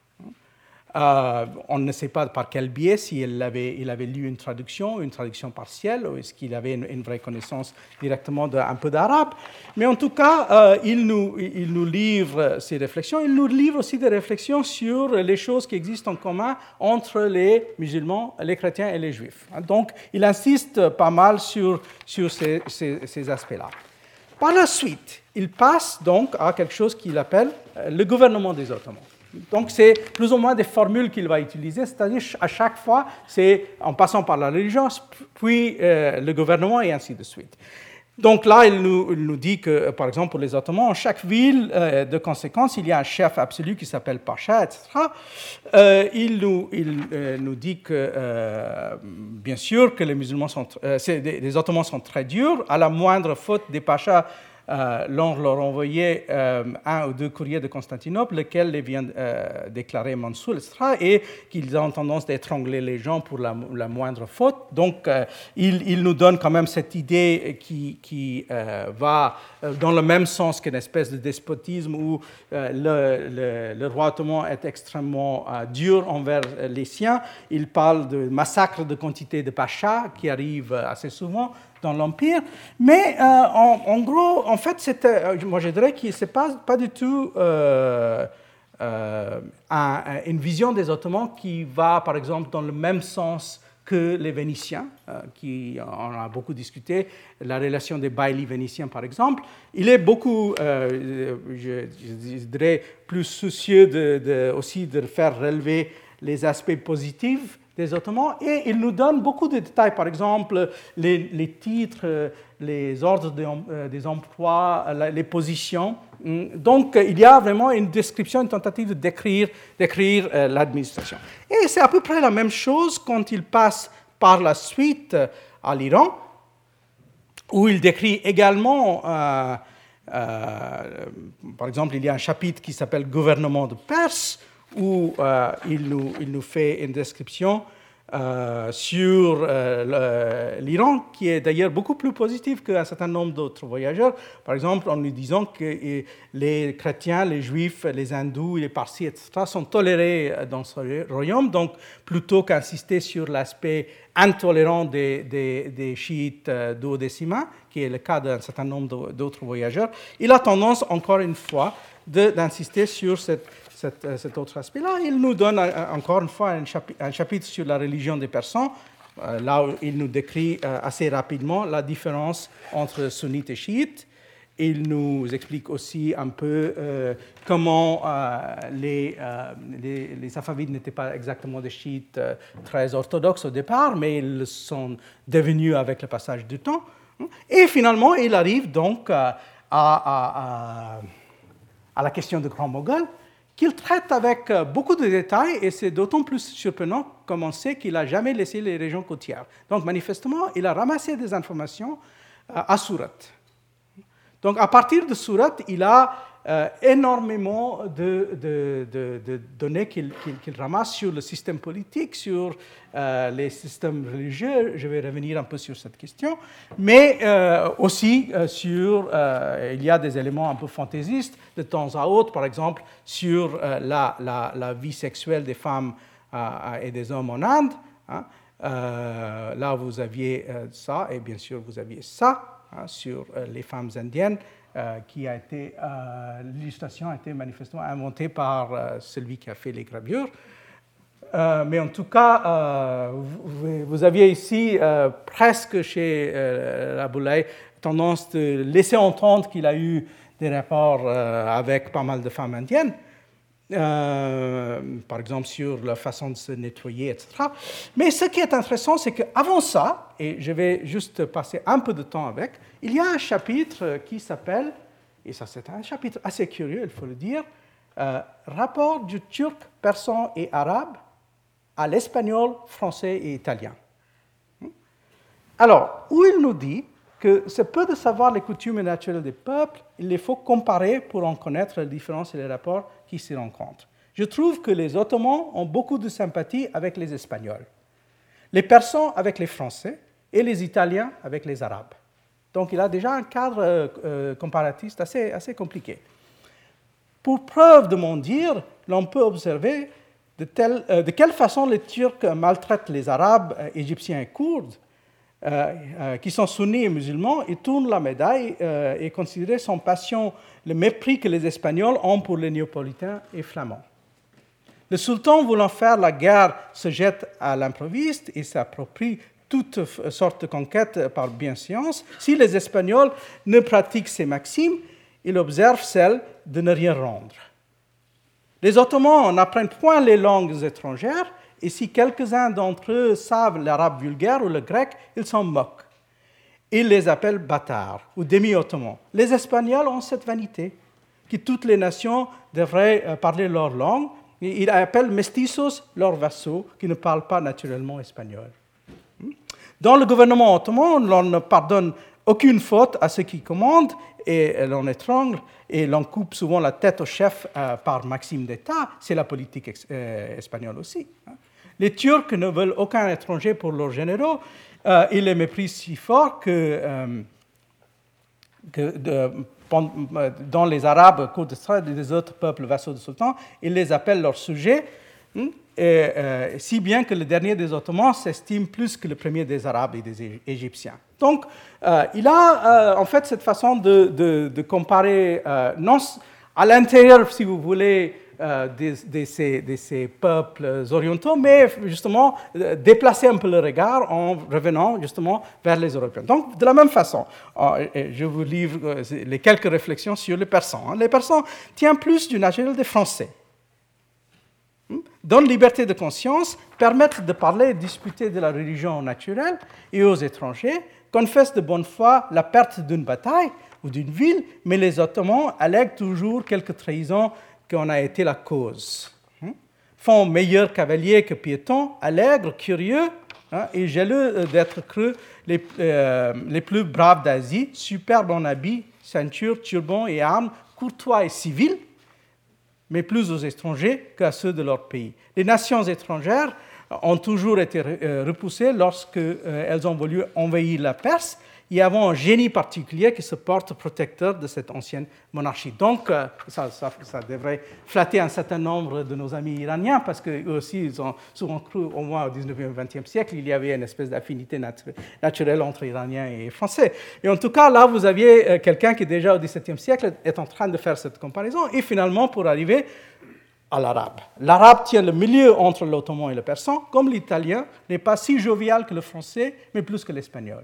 On ne sait pas par quel biais, s'il avait lu une traduction partielle, ou est-ce qu'il avait une vraie connaissance directement d'un peu d'arabe. Mais en tout cas, il nous livre ses réflexions. Il nous livre aussi des réflexions sur les choses qui existent en commun entre les musulmans, les chrétiens et les juifs. Donc, il insiste pas mal sur ces aspects-là. Par la suite, il passe donc à quelque chose qu'il appelle le gouvernement des Ottomans. Donc, c'est plus ou moins des formules qu'il va utiliser, c'est-à-dire à chaque fois, c'est en passant par la religion, puis le gouvernement et ainsi de suite. Donc là, il nous dit que, par exemple, pour les Ottomans, en chaque ville, de conséquence, il y a un chef absolu qui s'appelle Pacha, etc. Il nous dit que, bien sûr, que les musulmans les Ottomans sont très durs. À la moindre faute des Pachas, l'on leur envoyait un ou deux courriers de Constantinople, lesquels les viennent déclarer Mansour, etc., et qu'ils ont tendance d'étrangler les gens pour la moindre faute. Donc, il nous donne quand même cette idée qui va dans le même sens qu'une espèce de despotisme où le roi ottoman est extrêmement dur envers les siens. Il parle de massacre de quantité de pachas qui arrivent assez souvent dans l'Empire, mais en gros, en fait, moi je dirais que ce n'est pas du tout une vision des Ottomans qui va, par exemple, dans le même sens que les Vénitiens, qui on a beaucoup discuté, la relation des baillis vénitiens, par exemple. Il est beaucoup, je dirais, plus soucieux aussi de faire relever les aspects positifs des Ottomans, et il nous donne beaucoup de détails, par exemple les titres, les ordres des emplois, les positions. Donc, il y a vraiment une description, une tentative de décrire l'administration. Et c'est à peu près la même chose quand il passe par la suite à l'Iran, où il décrit également, par exemple, il y a un chapitre qui s'appelle « Gouvernement de Perse », où il nous fait une description sur l'Iran, qui est d'ailleurs beaucoup plus positive qu'un certain nombre d'autres voyageurs. Par exemple, en lui disant que les chrétiens, les juifs, les hindous, les parsis, etc., sont tolérés dans ce royaume. Donc, plutôt qu'insister sur l'aspect intolérant des chiites duodécimains, qui est le cas d'un certain nombre d'autres voyageurs, il a tendance, encore une fois, d'insister sur cet autre aspect-là. Il nous donne encore une fois un chapitre sur la religion des Persans, là où il nous décrit assez rapidement la différence entre sunnites et chiites. Il nous explique aussi un peu comment les Safavides n'étaient pas exactement des chiites très orthodoxes au départ, mais ils le sont devenus avec le passage du temps. Et finalement, il arrive donc à la question de Grand Moghol, qu'il traite avec beaucoup de détails, et c'est d'autant plus surprenant comme on sait qu'il n'a jamais laissé les régions côtières. Donc, manifestement, il a ramassé des informations à Surat. Donc, à partir de Surat, il a énormément de données qu'il ramasse sur le système politique, sur les systèmes religieux. Je vais revenir un peu sur cette question. Mais aussi il y a des éléments un peu fantaisistes de temps à autre, par exemple sur la vie sexuelle des femmes et des hommes en Inde. Là, vous aviez ça, et bien sûr, vous aviez ça sur les femmes indiennes. L'illustration a été manifestement inventée par celui qui a fait les gravures. Mais en tout cas, vous aviez ici, presque chez Rabelais, tendance de laisser entendre qu'il a eu des rapports avec pas mal de femmes indiennes, par exemple sur la façon de se nettoyer, etc. Mais ce qui est intéressant, c'est qu'avant ça, et je vais juste passer un peu de temps avec, il y a un chapitre qui s'appelle, et ça c'est un chapitre assez curieux, il faut le dire, rapport du turc, persan et arabe à l'espagnol, français et italien. Alors, où il nous dit que c'est peu de savoir les coutumes naturelles des peuples, il les faut comparer pour en connaître les différences et les rapports qui s'y rencontrent. Je trouve que les Ottomans ont beaucoup de sympathie avec les Espagnols, les Persans avec les Français et les Italiens avec les Arabes. Donc il a déjà un cadre comparatiste assez compliqué. Pour preuve de mon dire, l'on peut observer de quelle façon les Turcs maltraitent les Arabes, Égyptiens et Kurdes, qui sont sunnis et musulmans, et tournent la médaille et considèrent sans passion le mépris que les Espagnols ont pour les néapolitains et flamands. Le sultan, voulant faire la guerre, se jette à l'improviste et s'approprie toutes sortes de conquêtes par bienséance. Si les Espagnols ne pratiquent ces maximes, il observe celle de ne rien rendre. Les Ottomans n'apprennent point les langues étrangères, et si quelques-uns d'entre eux savent l'arabe vulgaire ou le grec, ils s'en moquent. Ils les appellent bâtards ou demi-ottomans. Les Espagnols ont cette vanité, que toutes les nations devraient parler leur langue, et ils appellent mestizos leurs vassaux qui ne parlent pas naturellement espagnol. Dans le gouvernement ottoman, l'on ne pardonne aucune faute à ceux qui commandent, et l'on étrangle, et l'on coupe souvent la tête au chef par maxime d'État. C'est la politique espagnole aussi. Les Turcs ne veulent aucun étranger pour leurs généraux. Ils les méprisent si fort que dans les Arabes, Kurdistan et les autres peuples vassaux du sultan, ils les appellent leurs sujets, si bien que le dernier des Ottomans s'estime plus que le premier des Arabes et des Égyptiens. Donc, il a en fait cette façon de comparer, non à l'intérieur, si vous voulez, de ces peuples orientaux, mais justement déplacer un peu le regard en revenant justement vers les Européens. Donc, de la même façon, je vous livre les quelques réflexions sur les Persans. Les Persans tiennent plus du naturel des Français. Donnent liberté de conscience, permettent de parler et discuter de la religion naturelle et aux étrangers, confessent de bonne foi la perte d'une bataille ou d'une ville, mais les Ottomans allèguent toujours quelques trahisons qu'on a été la cause. Font meilleurs cavaliers que piétons, allègres, curieux et jaloux d'être crus les plus braves d'Asie, superbes en habits, ceinture, turban et armes, courtois et civils, mais plus aux étrangers qu'à ceux de leur pays. Les nations étrangères ont toujours été repoussées lorsqu'elles ont voulu envahir la Perse. Il y avait un génie particulier qui se porte protecteur de cette ancienne monarchie. Donc, ça devrait flatter un certain nombre de nos amis iraniens, parce qu'eux aussi, ils ont souvent cru, au moins au 19e et 20e siècle, il y avait une espèce d'affinité naturelle entre Iraniens et Français. Et en tout cas, là, vous aviez quelqu'un qui, déjà au XVIIe siècle, est en train de faire cette comparaison, et finalement, pour arriver à l'arabe. L'arabe tient le milieu entre l'ottoman et le persan, comme l'italien n'est pas si jovial que le français, mais plus que l'espagnol.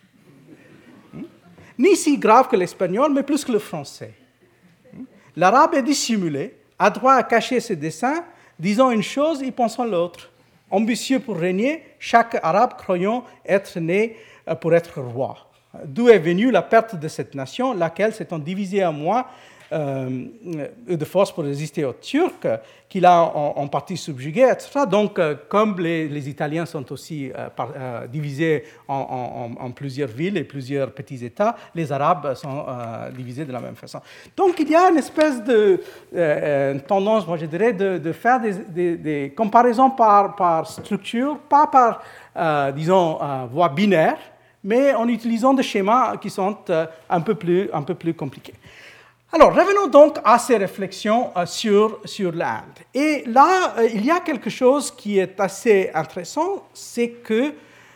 Ni si grave que l'espagnol, mais plus que le français. L'arabe est dissimulé, a droit à cacher ses desseins, disant une chose et pensant l'autre. Ambitieux pour régner, chaque arabe croyant être né pour être roi. D'où est venue la perte de cette nation, laquelle s'étant divisée en moi, de force pour résister aux Turcs, qu'il a en partie subjugué, etc. Donc, comme les Italiens sont aussi divisés en plusieurs villes et plusieurs petits États, les Arabes sont divisés de la même façon. Donc, il y a une espèce de tendance, moi je dirais, de faire des comparaisons par structure, pas par, disons, voie binaire, mais en utilisant des schémas qui sont un peu plus compliqués. Alors, revenons donc à ces réflexions sur l'Inde. Et là, il y a quelque chose qui est assez intéressant, c'est que,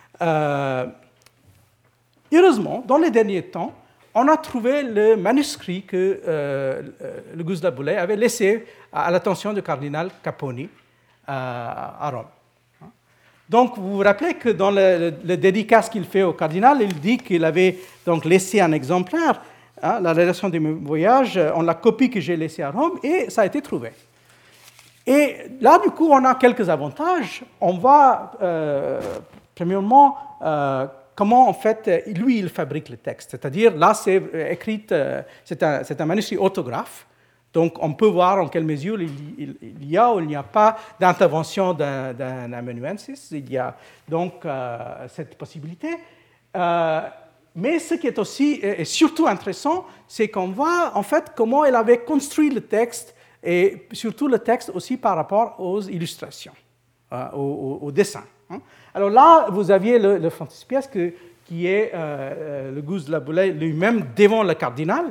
heureusement, dans les derniers temps, on a trouvé le manuscrit que le Guzla Boulay avait laissé à l'attention du cardinal Capponi à Rome. Donc, vous vous rappelez que dans le dédicace qu'il fait au cardinal, il dit qu'il avait donc laissé un exemplaire. La relation de mes voyages, on la copie que j'ai laissée à Rome et ça a été trouvé. Et là, du coup, on a quelques avantages. On va, premièrement, comment, en fait, lui, il fabrique le texte. C'est-à-dire, là, c'est écrit, c'est un manuscrit orthographe. Donc, on peut voir en quelle mesure il y a ou il n'y a pas d'intervention d'un amanuensis. Il y a donc cette possibilité. Mais ce qui est aussi et surtout intéressant, c'est qu'on voit en fait comment elle avait construit le texte, et surtout le texte aussi par rapport aux illustrations, aux dessins. Alors là, vous aviez le frontispice qui est le Guz de la Boulaye lui-même devant le cardinal.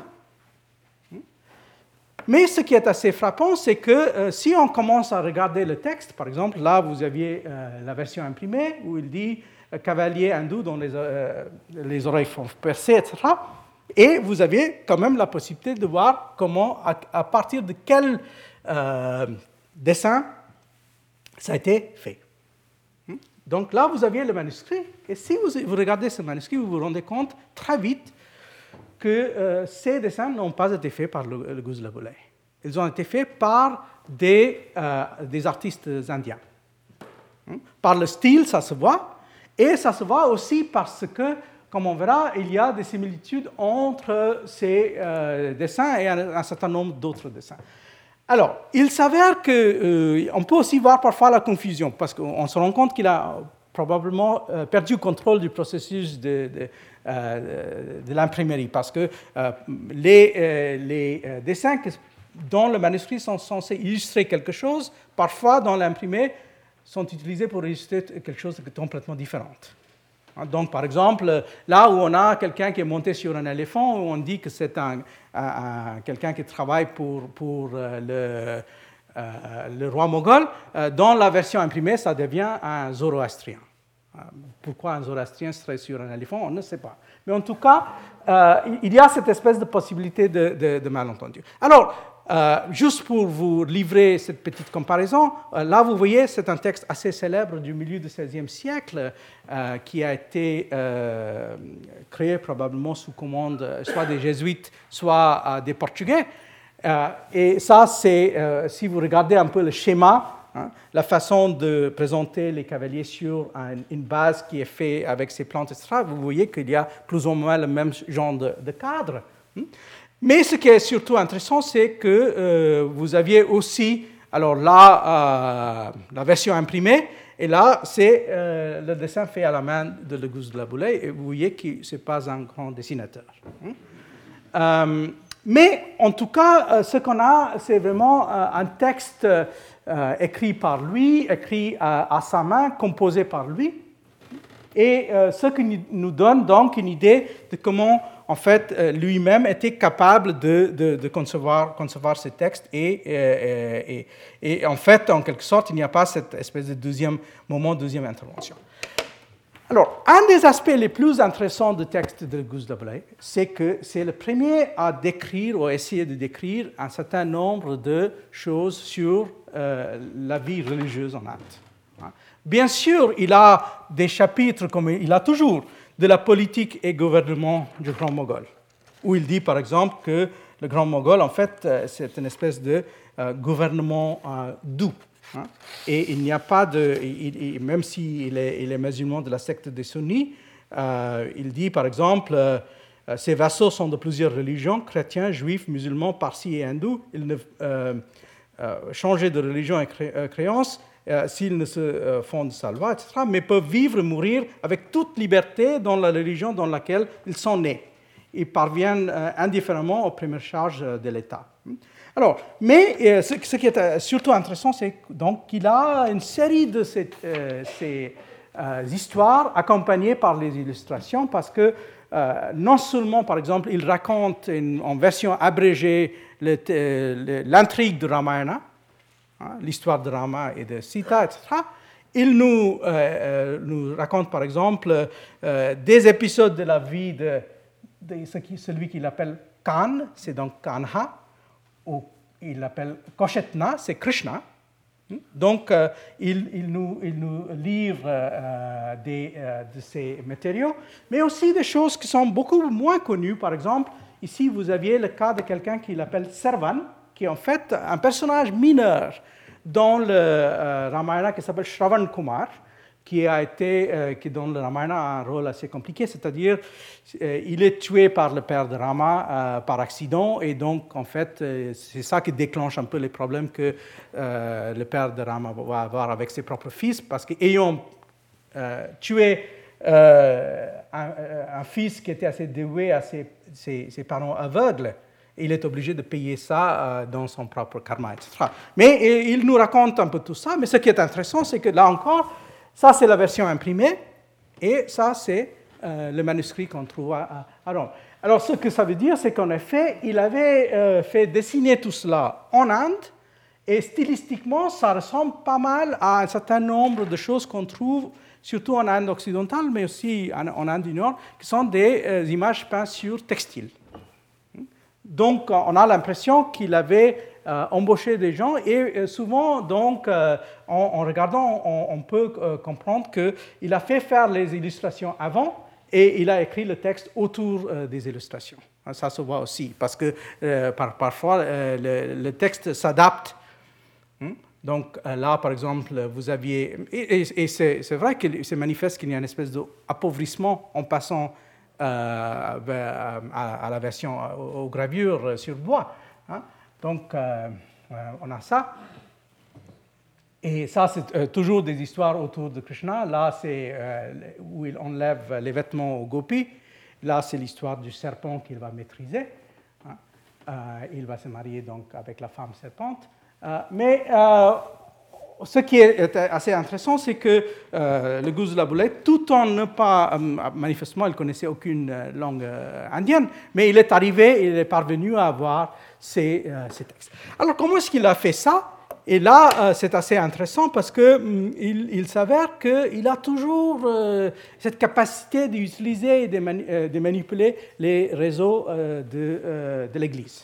Mais ce qui est assez frappant, c'est que si on commence à regarder le texte, par exemple, là, vous aviez la version imprimée où il dit « cavalier hindou dont les oreilles sont percées », etc. Et vous aviez quand même la possibilité de voir comment, à partir de quel dessin ça a été fait. Donc là, vous aviez le manuscrit, et si vous regardez ce manuscrit, vous vous rendez compte très vite que ces dessins n'ont pas été faits par le Guz de la Boulaye. Ils ont été faits par des artistes indiens. Par le style, ça se voit, et ça se voit aussi parce que, comme on verra, il y a des similitudes entre ces dessins et un certain nombre d'autres dessins. Alors, il s'avère qu'on peut aussi voir parfois la confusion, parce qu'on se rend compte qu'il a probablement perdu le contrôle du processus de l'imprimerie, parce que les dessins dont le manuscrit sont censés illustrer quelque chose, parfois dans l'imprimé, sont utilisés pour illustrer quelque chose de complètement différent. Donc, par exemple, là où on a quelqu'un qui est monté sur un éléphant, où on dit que c'est quelqu'un qui travaille pour le roi moghol, dans la version imprimée, ça devient un zoroastrien. Pourquoi un zoroastrien serait sur un éléphant, on ne sait pas. Mais en tout cas, il y a cette espèce de possibilité de malentendu. Alors, juste pour vous livrer cette petite comparaison, là, vous voyez, c'est un texte assez célèbre du milieu du XVIe siècle qui a été créé probablement sous commande soit des jésuites, soit des Portugais. Et ça, c'est, si vous regardez un peu le schéma, la façon de présenter les cavaliers sur une base qui est faite avec ces plantes, etc., vous voyez qu'il y a plus ou moins le même genre de cadre. Mais ce qui est surtout intéressant, c'est que vous aviez aussi, alors là, la version imprimée, et là, c'est le dessin fait à la main de le Guz de la Boulaye, et vous voyez que ce n'est pas un grand dessinateur. Mais en tout cas, ce qu'on a, c'est vraiment un texte écrit par lui, écrit à sa main, composé par lui, et ce qui nous donne donc une idée de comment, en fait, lui-même était capable de concevoir ces textes, et en fait, en quelque sorte, il n'y a pas cette espèce de deuxième intervention. Alors, un des aspects les plus intéressants du texte de Guz de la Boulaye, c'est que c'est le premier à décrire ou à essayer de décrire un certain nombre de choses sur la vie religieuse en Inde. Bien sûr, il a des chapitres, comme il a toujours, de la politique et gouvernement du Grand Moghol, où il dit, par exemple, que le Grand Moghol, en fait, c'est une espèce de gouvernement doux. Et il n'y a pas même s'il est musulman de la secte des sunnis, il dit, par exemple, ses vassaux sont de plusieurs religions, chrétiens, juifs, musulmans, parsis et hindous. Ils ne changer de religion et créance s'ils ne se font de sa loi, etc., mais peuvent vivre et mourir avec toute liberté dans la religion dans laquelle ils sont nés. Ils parviennent indifféremment aux premières charges de l'État. Alors, mais ce qui est surtout intéressant, c'est donc qu'il a une série de ces histoires accompagnées par les illustrations, parce que non seulement, par exemple, il raconte en version abrégée l'intrigue de Ramayana, l'histoire de Rama et de Sita, etc. Il nous raconte, par exemple, des épisodes de la vie de celui qu'il appelle Kan, c'est donc Kanha, ou il l'appelle Koshetna, c'est Krishna. Donc, il nous livre de ces matériaux, mais aussi des choses qui sont beaucoup moins connues. Par exemple, ici, vous aviez le cas de quelqu'un qu'il appelle Servan, qui est en fait un personnage mineur dans le Ramayana qui s'appelle Shravan Kumar, qui dans le Ramayana a un rôle assez compliqué, c'est-à-dire il est tué par le père de Rama par accident, et donc en fait c'est ça qui déclenche un peu les problèmes que le père de Rama va avoir avec ses propres fils, parce qu'ayant tué un fils qui était assez dévoué à ses parents aveugles. Il est obligé de payer ça dans son propre karma, etc. Mais il nous raconte un peu tout ça. Mais ce qui est intéressant, c'est que là encore, ça c'est la version imprimée et ça c'est le manuscrit qu'on trouve à Rome. Alors ce que ça veut dire, c'est qu'en effet, il avait fait dessiner tout cela en Inde et stylistiquement, ça ressemble pas mal à un certain nombre de choses qu'on trouve surtout en Inde occidentale, mais aussi en Inde du Nord, qui sont des images peintes sur textile. Donc, on a l'impression qu'il avait embauché des gens et souvent, donc, en regardant, on peut comprendre qu'il a fait faire les illustrations avant et il a écrit le texte autour des illustrations. Ça se voit aussi, parce que parfois, le texte s'adapte. Donc là, par exemple, vous aviez... Et c'est vrai que c'est manifeste qu'il y a une espèce d'appauvrissement en passant à la version aux gravures sur bois. Donc, on a ça. Et ça, c'est toujours des histoires autour de Krishna. Là, c'est où il enlève les vêtements aux gopis. Là, c'est l'histoire du serpent qu'il va maîtriser. Il va se marier donc avec la femme serpente. Mais ce qui est assez intéressant, c'est que le Goose de la Boulette, tout en ne pas... manifestement, il ne connaissait aucune langue indienne, mais il est parvenu à avoir ces textes. Alors, comment est-ce qu'il a fait ça? Et là, c'est assez intéressant parce qu'il s'avère qu'il a toujours cette capacité d'utiliser et de manipuler les réseaux de l'Église.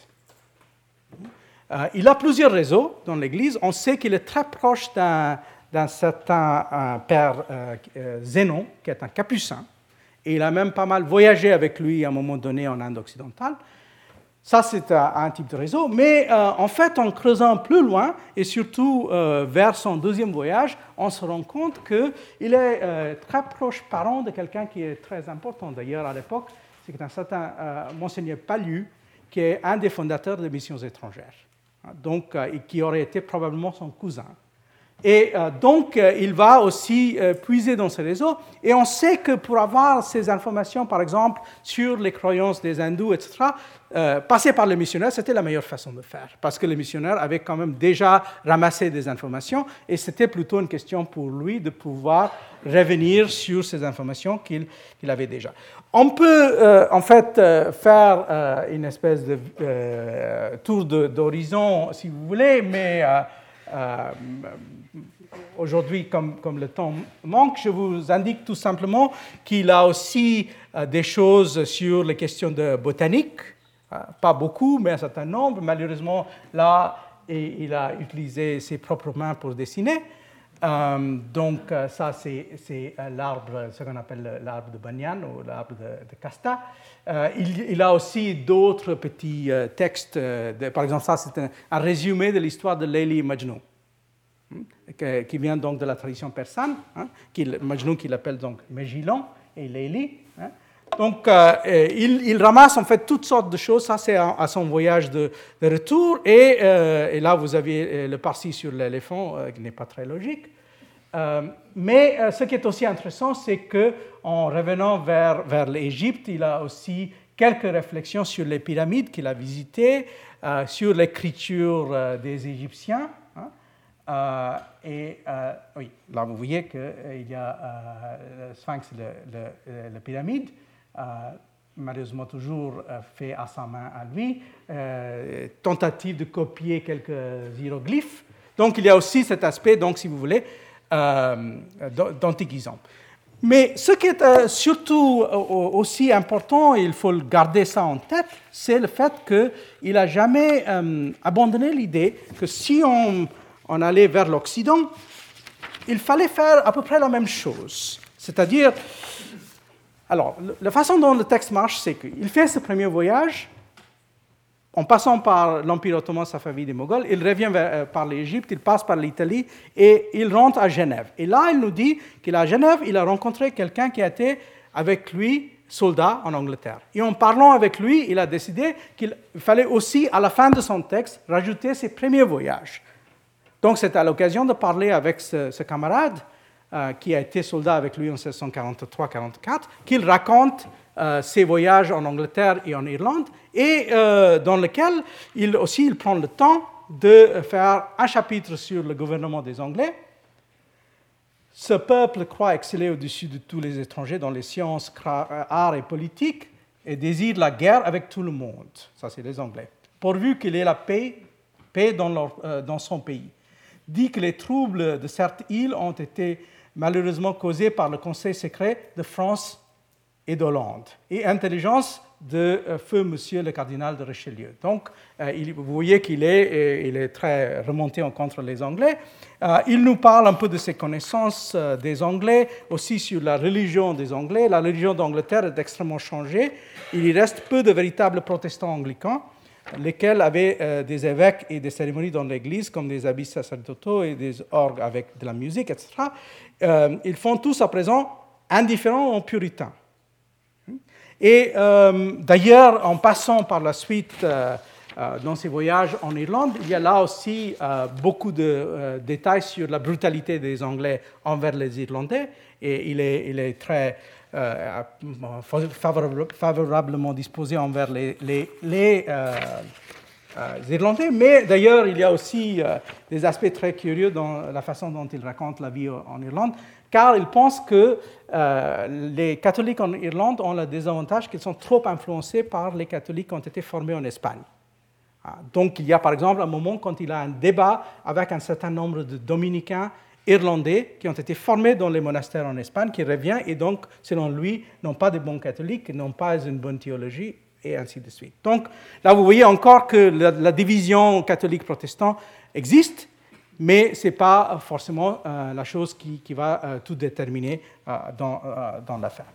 Il a plusieurs réseaux dans l'Église. On sait qu'il est très proche d'un certain père Zénon, qui est un capucin. Et il a même pas mal voyagé avec lui à un moment donné en Inde occidentale. Ça, c'est un type de réseau. Mais en fait, en creusant plus loin, et surtout vers son deuxième voyage, on se rend compte qu'il est très proche parent de quelqu'un qui est très important. D'ailleurs, à l'époque, c'est un certain Monseigneur Palu, qui est un des fondateurs des missions étrangères. Donc, qui aurait été probablement son cousin. Et donc, il va aussi puiser dans ce réseau. Et on sait que pour avoir ces informations, par exemple, sur les croyances des hindous, etc., passer par les missionnaires, c'était la meilleure façon de faire. Parce que les missionnaires avaient quand même déjà ramassé des informations. Et c'était plutôt une question pour lui de pouvoir revenir sur ces informations qu'il avait déjà. On peut en fait faire une espèce de tour d'horizon, si vous voulez, mais aujourd'hui, comme le temps manque, je vous indique tout simplement qu'il a aussi des choses sur les questions de botanique, pas beaucoup, mais un certain nombre. Malheureusement, là, il a utilisé ses propres mains pour dessiner. Donc ça, c'est l'arbre, ce qu'on appelle l'arbre de Banyan ou l'arbre de Casta. Il a aussi d'autres petits textes. Par exemple, ça, c'est un résumé de l'histoire de Layli et Majnun, qui vient donc de la tradition persane. Majnun qu'il appelle donc Mégilan et Layli. Donc, il ramasse en fait toutes sortes de choses. Ça, c'est à son voyage de retour. Et là, vous avez le parsi sur l'éléphant, qui n'est pas très logique. Mais ce qui est aussi intéressant, c'est qu'en revenant vers l'Égypte, il a aussi quelques réflexions sur les pyramides qu'il a visitées, sur l'écriture des Égyptiens. Oui, là, vous voyez qu'il y a le Sphinx, la pyramide. Malheureusement toujours fait à sa main à lui, tentative de copier quelques hiéroglyphes. Donc il y a aussi cet aspect, donc, si vous voulez, d'antiquisant. Mais ce qui est surtout aussi important, et il faut garder ça en tête, c'est le fait qu'il n'a jamais abandonné l'idée que si on allait vers l'Occident, il fallait faire à peu près la même chose. C'est-à-dire... Alors, la façon dont le texte marche, c'est qu'il fait ce premier voyage, en passant par l'Empire ottoman safavid des Moghols, il revient par l'Égypte, il passe par l'Italie, et il rentre à Genève. Et là, il nous dit qu'à Genève, il a rencontré quelqu'un qui était avec lui soldat en Angleterre. Et en parlant avec lui, il a décidé qu'il fallait aussi, à la fin de son texte, rajouter ses premiers voyages. Donc, c'est à l'occasion de parler avec ce camarade qui a été soldat avec lui en 1643-44, qu'il raconte ses voyages en Angleterre et en Irlande, et dans lequel il prend le temps de faire un chapitre sur le gouvernement des Anglais. Ce peuple croit exceller au-dessus de tous les étrangers dans les sciences, arts et politiques, et désire la guerre avec tout le monde. Ça, c'est les Anglais. Pourvu qu'il ait la paix dans son pays. Dit que les troubles de cette île ont été malheureusement causés par le conseil secret de France et d'Hollande, et intelligence de feu monsieur le cardinal de Richelieu. Donc, vous voyez qu'il est très remonté contre les Anglais. Il nous parle un peu de ses connaissances des Anglais, aussi sur la religion des Anglais. La religion d'Angleterre est extrêmement changée. Il y reste peu de véritables protestants anglicans, lesquels avaient des évêques et des cérémonies dans l'Église, comme des habits sacerdotaux et des orgues avec de la musique, etc. Ils font tous à présent indifférents aux puritains. Et d'ailleurs, en passant par la suite dans ses voyages en Irlande, il y a là aussi beaucoup de détails sur la brutalité des Anglais envers les Irlandais, et il est très favorablement disposé envers les Irlandais. Mais d'ailleurs, il y a aussi des aspects très curieux dans la façon dont il raconte la vie en Irlande, car il pense que les catholiques en Irlande ont le désavantage qu'ils sont trop influencés par les catholiques qui ont été formés en Espagne. Donc il y a par exemple un moment quand il a un débat avec un certain nombre de dominicains irlandais qui ont été formés dans les monastères en Espagne, qui revient, et donc, selon lui, n'ont pas de bons catholiques, n'ont pas une bonne théologie, et ainsi de suite. Donc là, vous voyez encore que la division catholique-protestant existe, mais ce n'est pas forcément la chose qui va tout déterminer dans l'affaire.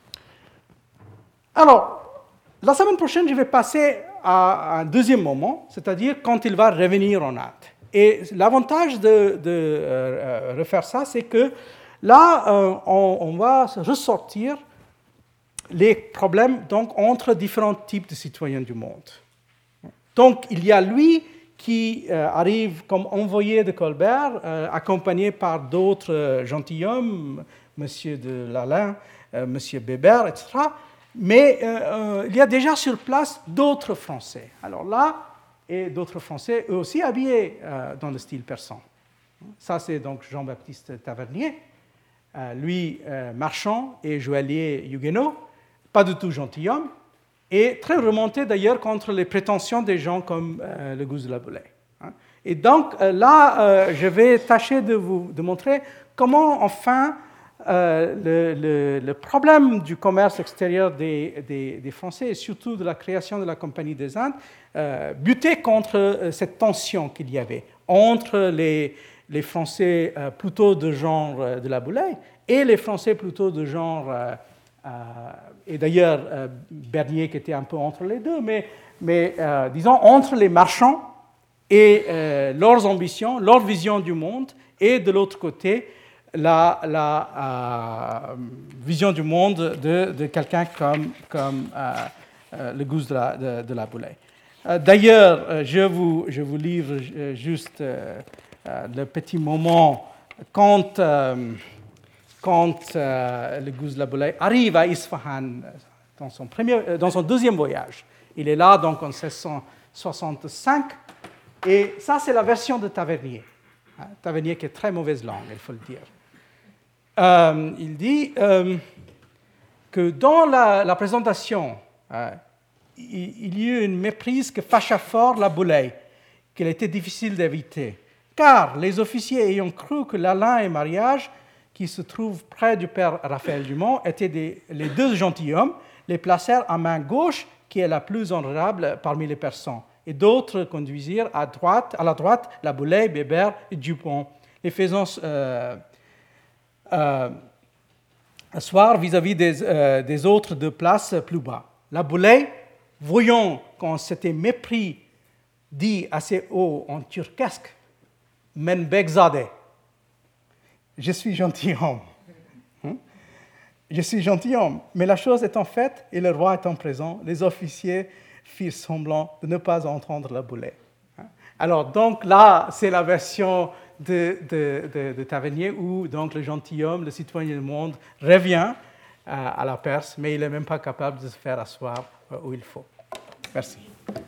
Alors, la semaine prochaine, je vais passer à un deuxième moment, c'est-à-dire quand il va revenir en Inde. Et l'avantage de refaire ça, c'est que là, on va ressortir les problèmes donc, entre différents types de citoyens du monde. Donc, il y a lui qui arrive comme envoyé de Colbert, accompagné par d'autres gentilshommes, M. de Lalin, M. Bébert, etc. Mais il y a déjà sur place d'autres Français. Alors là, et d'autres Français, eux aussi habillés dans le style persan. Ça, c'est donc Jean-Baptiste Tavernier, lui, marchand et joaillier huguenot, pas du tout gentilhomme, et très remonté d'ailleurs contre les prétentions des gens comme le Guz de la Boulaye. Et donc là, je vais tâcher de montrer comment, enfin, le problème du commerce extérieur des Français, et surtout de la création de la Compagnie des Indes, butait contre cette tension qu'il y avait entre les Français plutôt de genre de la Boulaye et les Français plutôt de genre... et d'ailleurs, Bernier qui était un peu entre les deux, mais disons entre les marchands et leurs ambitions, leur vision du monde, et de l'autre côté, la vision du monde de quelqu'un comme le Guz de la Boulaye. D'ailleurs, je vous livre juste le petit moment quand le Guz de la Boulaye arrive à Isfahan dans son deuxième voyage. Il est là donc en 1665, et ça c'est la version de Tavernier. Tavernier qui est très mauvaise langue, il faut le dire. Il dit que dans la présentation, il y eut une méprise que fâcha fort la Boulaye, qu'il était difficile d'éviter, car les officiers ayant cru que Lalin et Mariage, qui se trouvent près du père Raphaël Dumont, étaient les deux gentilshommes, les placèrent à main gauche, qui est la plus honorable parmi les persans, et d'autres conduisirent à la droite la Boulaye, Bébert et Dupont, les faisant asseoir vis-à-vis des autres deux places plus bas. La Boulaye, voyant qu'on s'était mépris, dit assez haut en turquesque, « Men begzadeh » je suis gentilhomme. Je suis gentilhomme. Mais la chose étant faite et le roi étant présent, les officiers firent semblant de ne pas entendre la Boulaye. Alors, donc là, c'est la version de Tavernier où donc, le gentilhomme, le citoyen du monde, revient à la Perse, mais il n'est même pas capable de se faire asseoir où il faut. Merci.